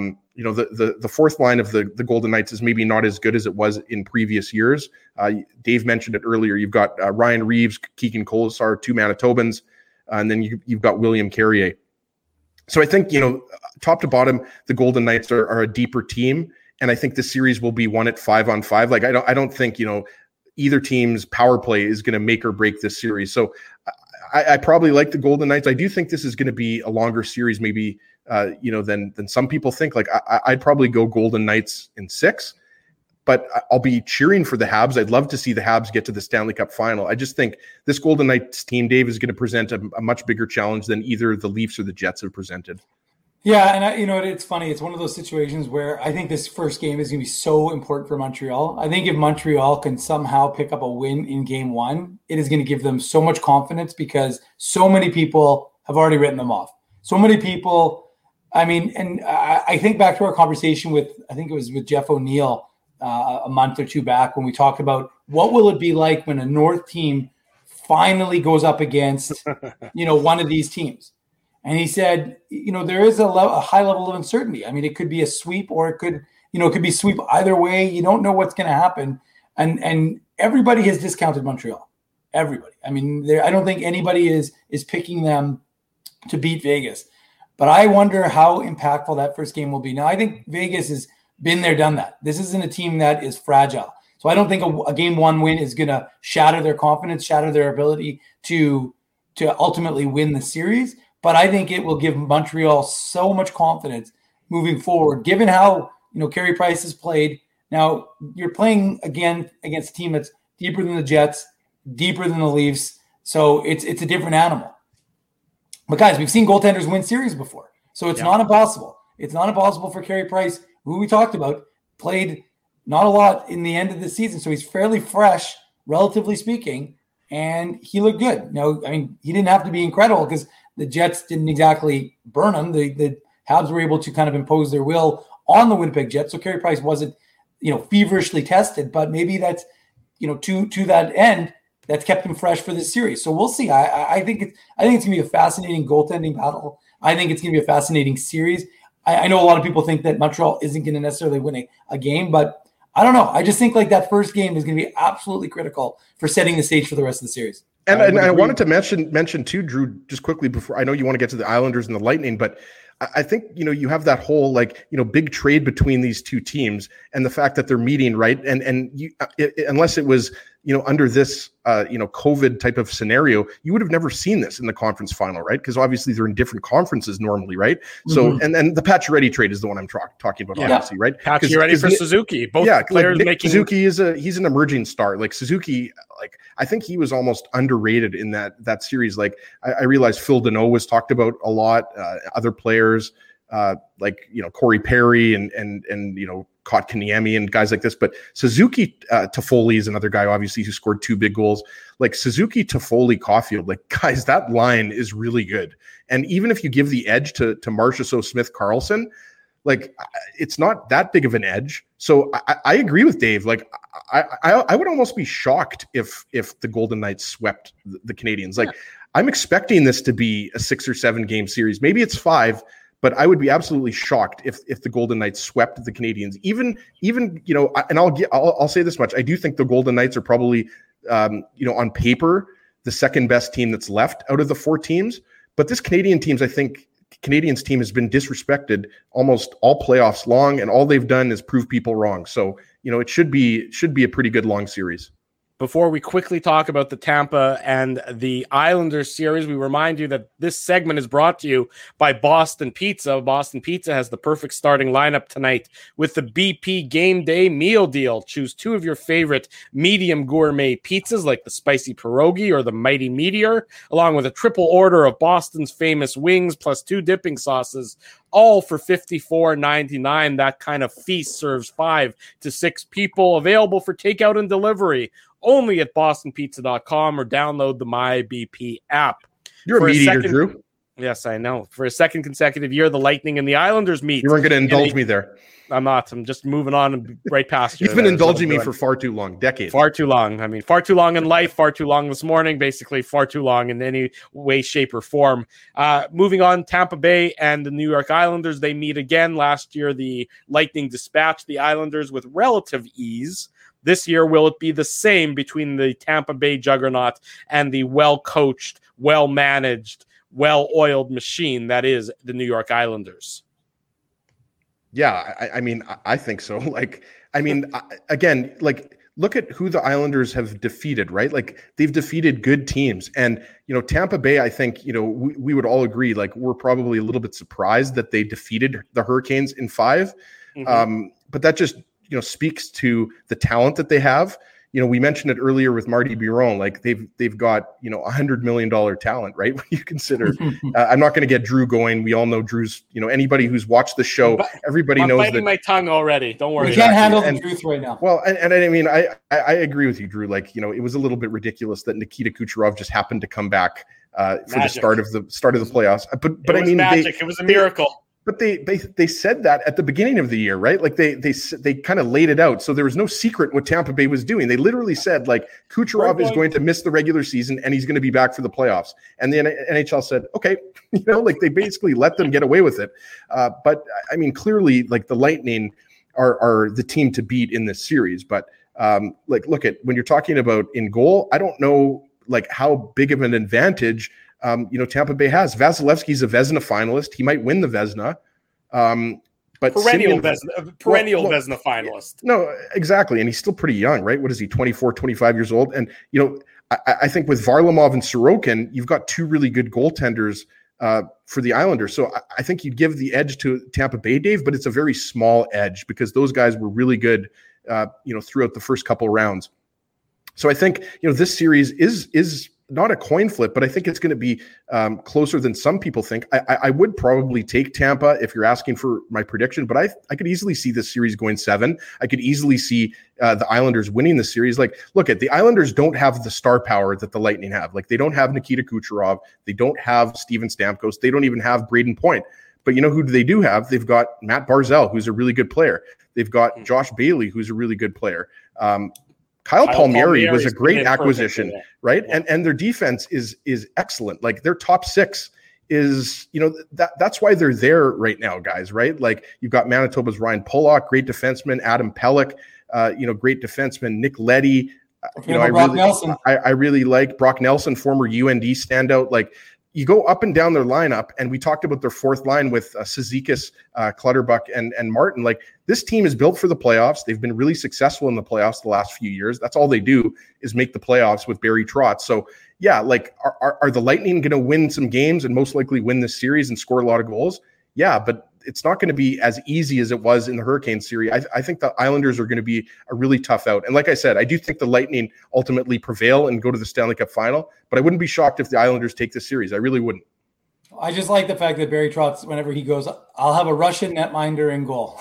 S4: The fourth line of the Golden Knights is maybe not as good as it was in previous years. Dave mentioned it earlier. You've got Ryan Reeves, Keegan Colasar, 2 Manitobans, and then you've got William Carrier. So I think, top to bottom, the Golden Knights are a deeper team, and I think the series will be won at 5-on-5. I don't think, either team's power play is going to make or break this series. So I probably like the Golden Knights. I do think this is going to be a longer series, maybe, than some people think. I'd probably go Golden Knights in 6. but I'll be cheering for the Habs. I'd love to see the Habs get to the Stanley Cup final. I just think this Golden Knights team, Dave, is going to present a much bigger challenge than either the Leafs or the Jets have presented.
S5: Yeah, and it's funny. It's one of those situations where I think this first game is going to be so important for Montreal. I think if Montreal can somehow pick up a win in game one, it is going to give them so much confidence because so many people have already written them off. So many people, I mean, and I think back to our conversation with, I think it was with Jeff O'Neill a month or two back when we talked about what will it be like when a North team finally goes up against, one of these teams. And he said, there is a high level of uncertainty. I mean, it could be a sweep or it could be sweep either way. You don't know what's going to happen. And everybody has discounted Montreal. Everybody. I mean, I don't think anybody is picking them to beat Vegas. But I wonder how impactful that first game will be. Now, I think Vegas has been there, done that. This isn't a team that is fragile. So I don't think a game one win is going to shatter their confidence, shatter their ability to ultimately win the series. But I think it will give Montreal so much confidence moving forward, given how, Carey Price has played. Now, you're playing again against a team that's deeper than the Jets, deeper than the Leafs. So it's a different animal. But guys, we've seen goaltenders win series before. So it's not impossible. It's not impossible for Carey Price, who we talked about, played not a lot in the end of the season. So he's fairly fresh, relatively speaking, and he looked good. Now, I mean, he didn't have to be incredible because the Jets didn't exactly burn him. The Habs were able to kind of impose their will on the Winnipeg Jets. So Carey Price wasn't, feverishly tested, but maybe that's, to that end, that's kept him fresh for this series. So we'll see. I think it's going to be a fascinating goaltending battle. I think it's going to be a fascinating series. I know a lot of people think that Montreal isn't going to necessarily win a game, but I don't know. I just think like that first game is going to be absolutely critical for setting the stage for the rest of the series.
S4: And I wanted to mention too, Drew, just quickly before, I know you want to get to the Islanders and the Lightning, but I think, you have that whole big trade between these two teams and the fact that they're meeting, right? And you, unless it was, under this, COVID type of scenario, you would have never seen this in the conference final, right? Because obviously they're in different conferences normally, right? So, and the Pacioretty trade is the one I'm talking about, obviously, right?
S2: Pacioretty for Suzuki. Both players making
S4: Suzuki he's an emerging star. Like Suzuki, I think he was almost underrated in that series. Like I realized Phil Deneau was talked about a lot. Other players Corey Perry and Kotkaniemi and guys like this. But Suzuki Toffoli is another guy, obviously, who scored 2 big goals. Like Suzuki, Toffoli, Caulfield, guys, that line is really good. And even if you give the edge to Marchessault, Smith, Karlsson, it's not that big of an edge. So I agree with Dave. I would almost be shocked if the Golden Knights swept the Canadians. I'm expecting this to be a 6 or 7 game series. Maybe it's 5, but I would be absolutely shocked if the Golden Knights swept the Canadians. Even and I'll say this much: I do think the Golden Knights are probably on paper the second best team that's left out of the 4 teams. But this Canadians team has been disrespected almost all playoffs long, and all they've done is prove people wrong. So, it should be a pretty good long series.
S2: Before we quickly talk about the Tampa and the Islanders series, we remind you that this segment is brought to you by Boston Pizza. Boston Pizza has the perfect starting lineup tonight with the BP Game Day Meal Deal. Choose 2 of your favorite medium gourmet pizzas like the Spicy Pierogi or the Mighty Meteor, along with a triple order of Boston's famous wings plus 2 dipping sauces, all for $54.99. That kind of feast serves 5 to 6 people. Available for takeout and delivery only at bostonpizza.com or download the MyBP app.
S4: You're a meat eater, Drew.
S2: Yes, I know. For a second consecutive year, the Lightning and the Islanders meet.
S4: You weren't going to indulge me there.
S2: I'm not. I'm just moving on and right past you.
S4: You've been indulging me for far too long, decades.
S2: Far too long. I mean, far too long in life, far too long this morning, basically far too long in any way, shape, or form. Moving on, Tampa Bay and the New York Islanders, they meet again. Last year, the Lightning dispatched the Islanders with relative ease. This year, will it be the same between the Tampa Bay juggernaut and the well-coached, well-managed, well-oiled machine that is the New York Islanders?
S4: Yeah, I think so. Again, look at who the Islanders have defeated, right? They've defeated good teams. And, Tampa Bay, I think, we would all agree, we're probably a little bit surprised that they defeated the Hurricanes in 5.
S2: Mm-hmm.
S4: But that just speaks to the talent that they have. We mentioned it earlier with Marty Biron. Like they've got $100 million talent, right? When you consider, I'm not going to get Drew going. We all know Drew's. Anybody who's watched the show, everybody knows that.
S2: I'm biting my tongue already. Don't worry.
S5: We can't handle the truth right now.
S4: Well, and I mean, I agree with you, Drew. Like it was a little bit ridiculous that Nikita Kucherov just happened to come back for the start of the playoffs. But I mean,
S2: magic. It was a miracle.
S4: But they said that at the beginning of the year, right? Like they kind of laid it out. So there was no secret what Tampa Bay was doing. They literally said like Kucherov is going to miss the regular season and he's going to be back for the playoffs. And the NHL said, okay, like they basically let them get away with it. But I mean, clearly like the Lightning are the team to beat in this series. But like, look at when you're talking about in goal, I don't know like how big of an advantage Tampa Bay has. Vasilevsky's a Vezina finalist. He might win the Vezina. But
S2: perennial Vezina finalist.
S4: No, exactly. And he's still pretty young, right? What is he, 24, 25 years old? And, I think with Varlamov and Sorokin, you've got two really good goaltenders for the Islanders. So I think you'd give the edge to Tampa Bay, Dave, but it's a very small edge because those guys were really good, throughout the first couple rounds. So I think, this series is not a coin flip, but I think it's going to be closer than some people think. I would probably take Tampa if you're asking for my prediction, but I could easily see this series going 7. I could easily see the Islanders winning the series. Like, look at the Islanders don't have the star power that the Lightning have. Like, they don't have Nikita Kucherov. They don't have Steven Stamkos. They don't even have Braden Point. But who they do have? They've got Matt Barzal, who's a really good player. They've got Josh Bailey, who's a really good player. Kyle Palmieri was a great acquisition, right? Yeah. And their defense is excellent. Like their top 6 is, that's why they're there right now, guys, right? Like you've got Manitoba's Ryan Pulock, great defenseman, Adam Pelech, great defenseman, Nick Leddy. I really like Brock Nelson, former UND standout. Like you go up and down their lineup, and we talked about their fourth line with Cizikas, Clutterbuck, and Martin. Like this team is built for the playoffs. They've been really successful in the playoffs the last few years. That's all they do is make the playoffs with Barry Trotz. So yeah, like are the Lightning going to win some games and most likely win this series and score a lot of goals? Yeah, but it's not going to be as easy as it was in the Hurricane series. I think the Islanders are going to be a really tough out. And like I said, I do think the Lightning ultimately prevail and go to the Stanley Cup final, but I wouldn't be shocked if the Islanders take this series. I really wouldn't.
S5: I just like the fact that Barry Trotz, whenever he goes, I'll have a Russian netminder in goal.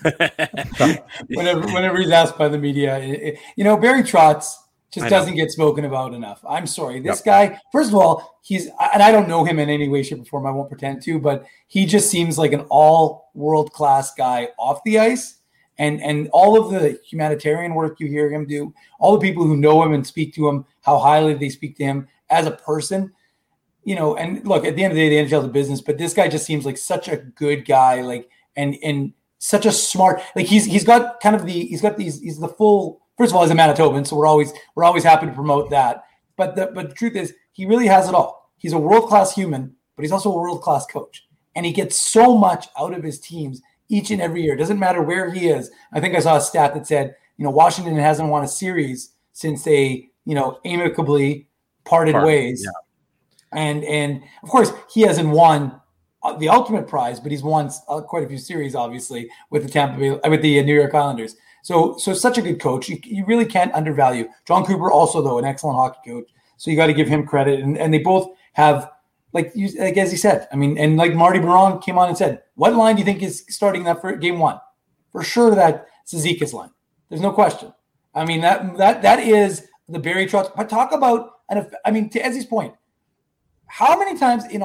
S5: whenever he's asked by the media, Barry Trotz just doesn't get spoken about enough. I'm sorry. This guy, first of all, and I don't know him in any way, shape, or form. I won't pretend to, but he just seems like an all world-class guy off the ice. And all of the humanitarian work you hear him do, all the people who know him and speak to him, how highly they speak to him as a person, and look, at the end of the day, the NHL is a business, but this guy just seems like such a good guy, like, and such a smart, like he's got the full. First of all, he's a Manitoban, so we're always happy to promote that. But the truth is, he really has it all. He's a world-class human, but he's also a world-class coach. And he gets so much out of his teams each and every year. It doesn't matter where he is. I think I saw a stat that said, Washington hasn't won a series since they, amicably parted ways. Yeah. And of course, he hasn't won the ultimate prize, but he's won quite a few series, obviously, with the New York Islanders. So such a good coach. You really can't undervalue. John Cooper also, though, an excellent hockey coach. So you got to give him credit. And they both have, like as he said, I mean, and like Marty Baron came on and said, what line do you think is starting that for game 1? For sure that Cizikas line. There's no question. I mean, that is the Barry Trotz. But talk about, to Ezzy's point, how many times in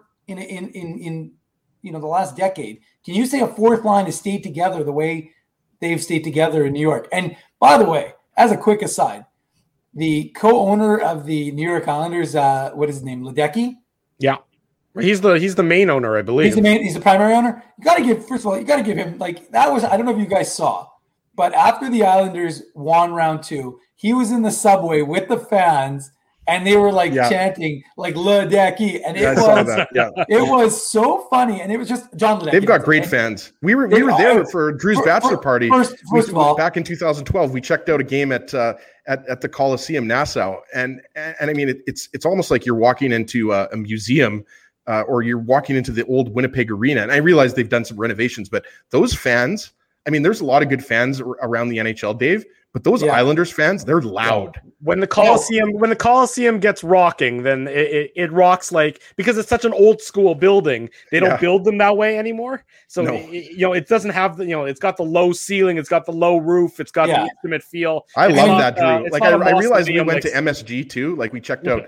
S5: the last decade can you say a fourth line has stayed together the way they've stayed together in New York? And by the way, as a quick aside, the co-owner of the New York Islanders, what is his name, Ledecky?
S2: Yeah, he's the main owner, I believe.
S5: He's the primary owner. You got to give him, like, that was, I don't know if you guys saw, but after the Islanders won round 2, he was in the subway with the fans. And they were chanting like Ledecky, and it was so funny, and it was just John Ledecky.
S4: They've got great fans. We were there for Drew's bachelor party. First of all, back in 2012, we checked out a game at the Coliseum Nassau, and I mean it's almost like you're walking into a museum, or you're walking into the old Winnipeg Arena. And I realize they've done some renovations, but those fans I mean, there's a lot of good fans around the NHL, Dave, but those Islanders fans, they're loud.
S2: When the Coliseum gets rocking, then it rocks because it's such an old school building. They don't build them that way anymore. So it doesn't have it's got the low ceiling, it's got the low roof, it's got the intimate feel.
S4: I love that, Drew. I realized we went to MSG too. We checked out.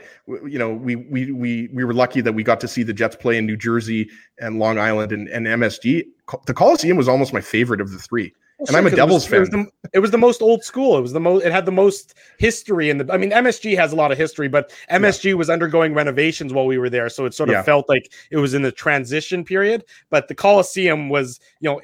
S4: We were lucky that we got to see the Jets play in New Jersey and Long Island and MSG. The Coliseum was almost my favorite of the three. And I'm a Devils fan.
S2: It was the most old school. It had the most history MSG has a lot of history, but MSG was undergoing renovations while we were there, so it sort of felt like it was in the transition period. But the Coliseum was,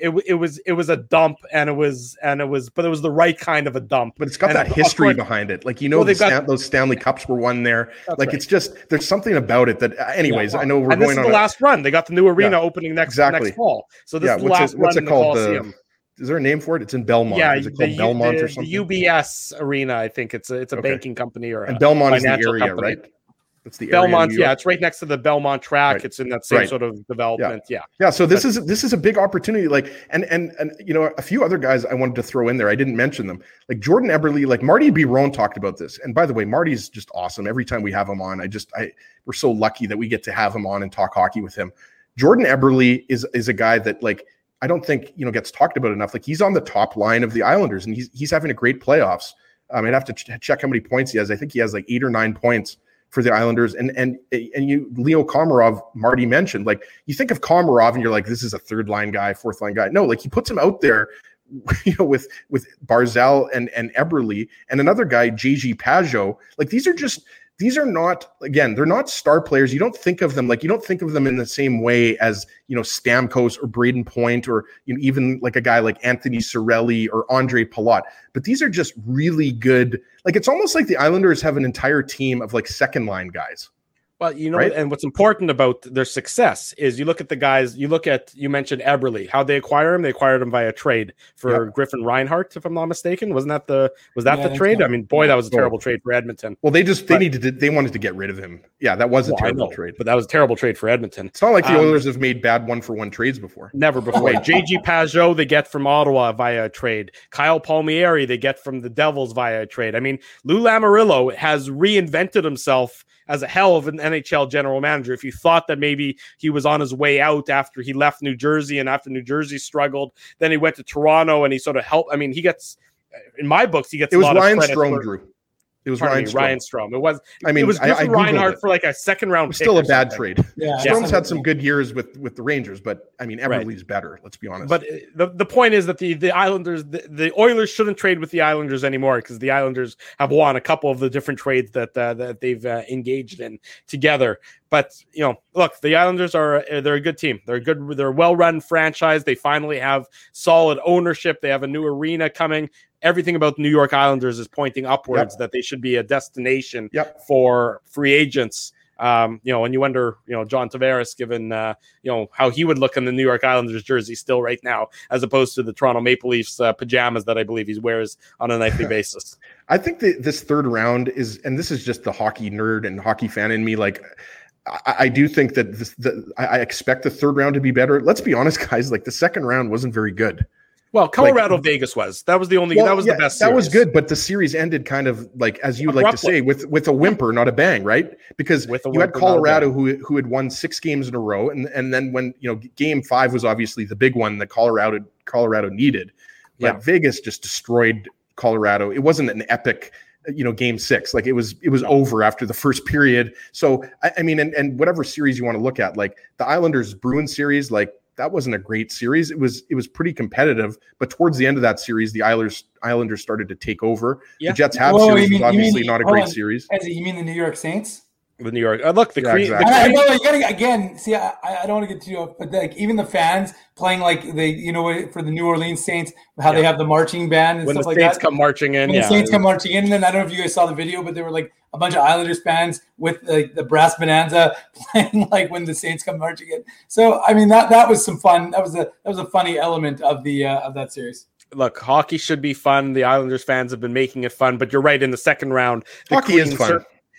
S2: it was a dump, but it was the right kind of a dump.
S4: But it's got that history behind it. Those Stanley Cups were won there. It's just there's something about it that. Anyways, I know we're going on
S2: the last run. They got the new arena opening next fall. So this is the last run in the Coliseum.
S4: Is there a name for it? It's in Belmont.
S2: Yeah,
S4: is it called Belmont or something?
S2: The UBS Arena, I think it's a banking company or
S4: and Belmont is the area,
S2: company.
S4: Right? It's the
S2: Belmont.
S4: Area
S2: Yeah, it's right next to the Belmont track. Right. It's in that same sort of development.
S4: Yeah. So this is a big opportunity. And a few other guys I wanted to throw in there. I didn't mention them. Like Jordan Eberle, Marty Biron talked about this. And by the way, Marty's just awesome. Every time we have him on, we're so lucky that we get to have him on and talk hockey with him. Jordan Eberle is a guy that I don't think gets talked about enough. He's on the top line of the Islanders, and he's having a great playoffs. I'd have to check how many points he has. I think he has 8 or 9 points for the Islanders. And Leo Komarov, Marty mentioned, you think of Komarov and you're like, this is a third line guy, fourth line guy. No, he puts him out there, with Barzal and Eberle and another guy, JG Pajot. These are not, again, they're not star players. You don't think of them in the same way as, Stamkos or Braden Point or even a guy like Anthony Cirelli or Andre Palat. But these are just really good. It's almost like the Islanders have an entire team of second line guys.
S2: Well, right? And what's important about their success is you look at the guys, you mentioned Eberle, how they acquire him. They acquired him via trade for Griffin Reinhart, if I'm not mistaken. Was that the trade? So. I mean, boy, that was a terrible trade for Edmonton.
S4: Well, they wanted to get rid of him. Yeah, that was a terrible trade.
S2: But that was a terrible trade for Edmonton.
S4: It's not like the Oilers have made bad 1-for-1 trades before.
S2: Never before. JG Pajot, they get from Ottawa via trade. Kyle Palmieri, they get from the Devils via trade. I mean, Lou Lamoriello has reinvented himself as a hell of an NHL general manager. If you thought that maybe he was on his way out after he left New Jersey and after New Jersey struggled, then he went to Toronto and he sort of helped. I mean, he gets, in my books, he gets a lot of credit.
S4: Drew. It was Ryan
S2: Strome. It was Griffin Reinhart for a second round pick.
S4: Still a bad trade. Yeah, Strome's had some good years with the Rangers, but I mean, Eberle's better. Let's be honest.
S2: But the point is that the Islanders, the Oilers shouldn't trade with the Islanders anymore because the Islanders have won a couple of the different trades that they've engaged in together. But look, the Islanders they're a good team. They're a well-run franchise. They finally have solid ownership. They have a new arena coming. Everything about the New York Islanders is pointing upwards, that they should be a destination for free agents. And you wonder, John Tavares, given, how he would look in the New York Islanders jersey still right now, as opposed to the Toronto Maple Leafs pajamas that I believe he wears on a nightly basis.
S4: I think that this third round is, and this is just the hockey nerd and hockey fan in me, I do think that I expect the third round to be better. Let's be honest, guys, the second round wasn't very good.
S2: Well, Colorado Vegas was. That was the only. That was the best series.
S4: That was good, but the series ended kind of as you like to say, with a whimper, not a bang, right? Because you had Colorado who had won 6 games in a row, and then when Game 5 was obviously the big one that Colorado needed, but Vegas just destroyed Colorado. It wasn't an epic. Game 6, it was over after the first period. So I mean, and whatever series you want to look at, the Islanders Bruins series, that wasn't a great series. It was pretty competitive, but towards the end of that series, the Islanders started to take over. Yeah. The Jets have series was obviously not a great series.
S5: You mean the New York Saints?
S2: The New York. Look,
S5: exactly. I know you gotta again. See, I don't want to get too up, but even the fans playing for the New Orleans Saints, how they have the marching band and
S2: when
S5: stuff like
S2: that.
S5: When
S2: the Saints come marching in,
S5: the Saints come marching in, and then I don't know if you guys saw the video, but there were a bunch of Islanders fans with the brass bonanza playing when the Saints come marching in. So I mean that was some fun. That was a funny element of the of that series.
S2: Look, hockey should be fun. The Islanders fans have been making it fun, but you're right. In the second round,
S4: hockey is fun.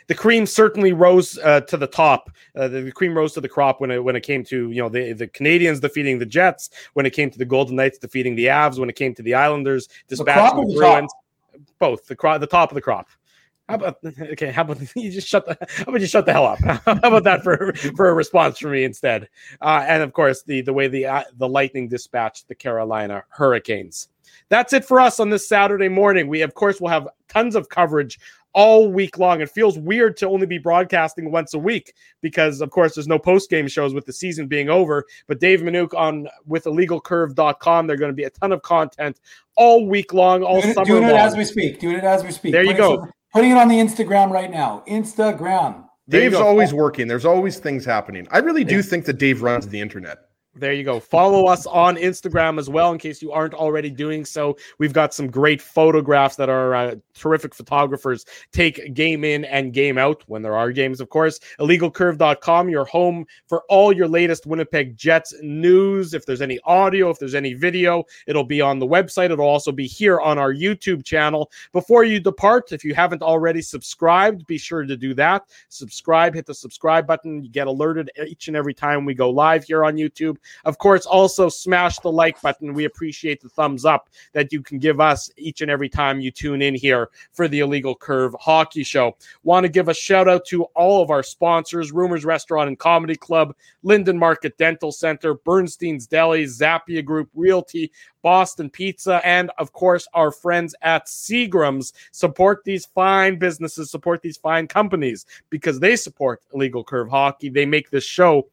S2: the cream certainly rose to the top. The cream rose to the crop when it came to the Canadiens defeating the Jets, when it came to the Golden Knights defeating the Avs, when it came to the Islanders dispatching the Bruins. Both the top of the crop. How about you just shut the hell up? How about that for a response from me instead? And of course, the way the Lightning dispatched the Carolina Hurricanes. That's it for us on this Saturday morning. We of course will have tons of coverage all week long. It feels weird to only be broadcasting once a week because, of course, there's no post-game shows with the season being over. But Dave Minuk with illegalcurve.com, there's going to be a ton of content all week long, all summer long. Doing it as we speak.
S5: There
S2: you go.
S5: Putting it on the Instagram right now. Instagram.
S4: Dave's always working. There's always things happening. I really do think that Dave runs the internet.
S2: There you go. Follow us on Instagram as well in case you aren't already doing so. We've got some great photographs that our terrific photographers take game in and game out when there are games, of course. Illegalcurve.com, your home for all your latest Winnipeg Jets news. If there's any audio, if there's any video, it'll be on the website. It'll also be here on our YouTube channel. Before you depart, if you haven't already subscribed, be sure to do that. Subscribe, hit the subscribe button. You get alerted each and every time we go live here on YouTube. Of course, also smash the like button. We appreciate the thumbs up that you can give us each and every time you tune in here for the Illegal Curve Hockey Show. Want to give a shout out to all of our sponsors: Rumors Restaurant and Comedy Club, Linden Market Dental Center, Bernstein's Deli, Zappia Group Realty, Boston Pizza, and of course our friends at Seagram's. Support these fine businesses, support these fine companies, because they support Illegal Curve Hockey. They make this show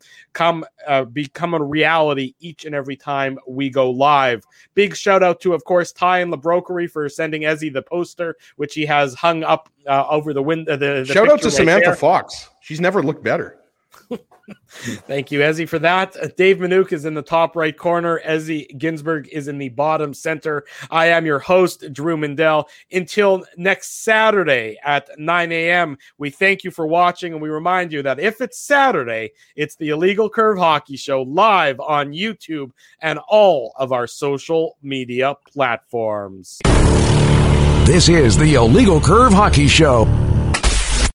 S2: become a reality each and every time we go live. Big shout out to, of course, Ty and LaBrokery for sending Ezzy the poster, which he has hung up over the window. The
S4: shout out to Samantha Fox. She's never looked better.
S2: Thank you, Ezzy, for that. Dave Minuk is in the top right corner. Ezzy Ginsberg is in the bottom center. I am your host, Drew Mindell. Until next Saturday at 9 a.m., we thank you for watching, and we remind you that if it's Saturday, it's the Illegal Curve Hockey Show live on YouTube and all of our social media platforms.
S1: This is the Illegal Curve Hockey Show.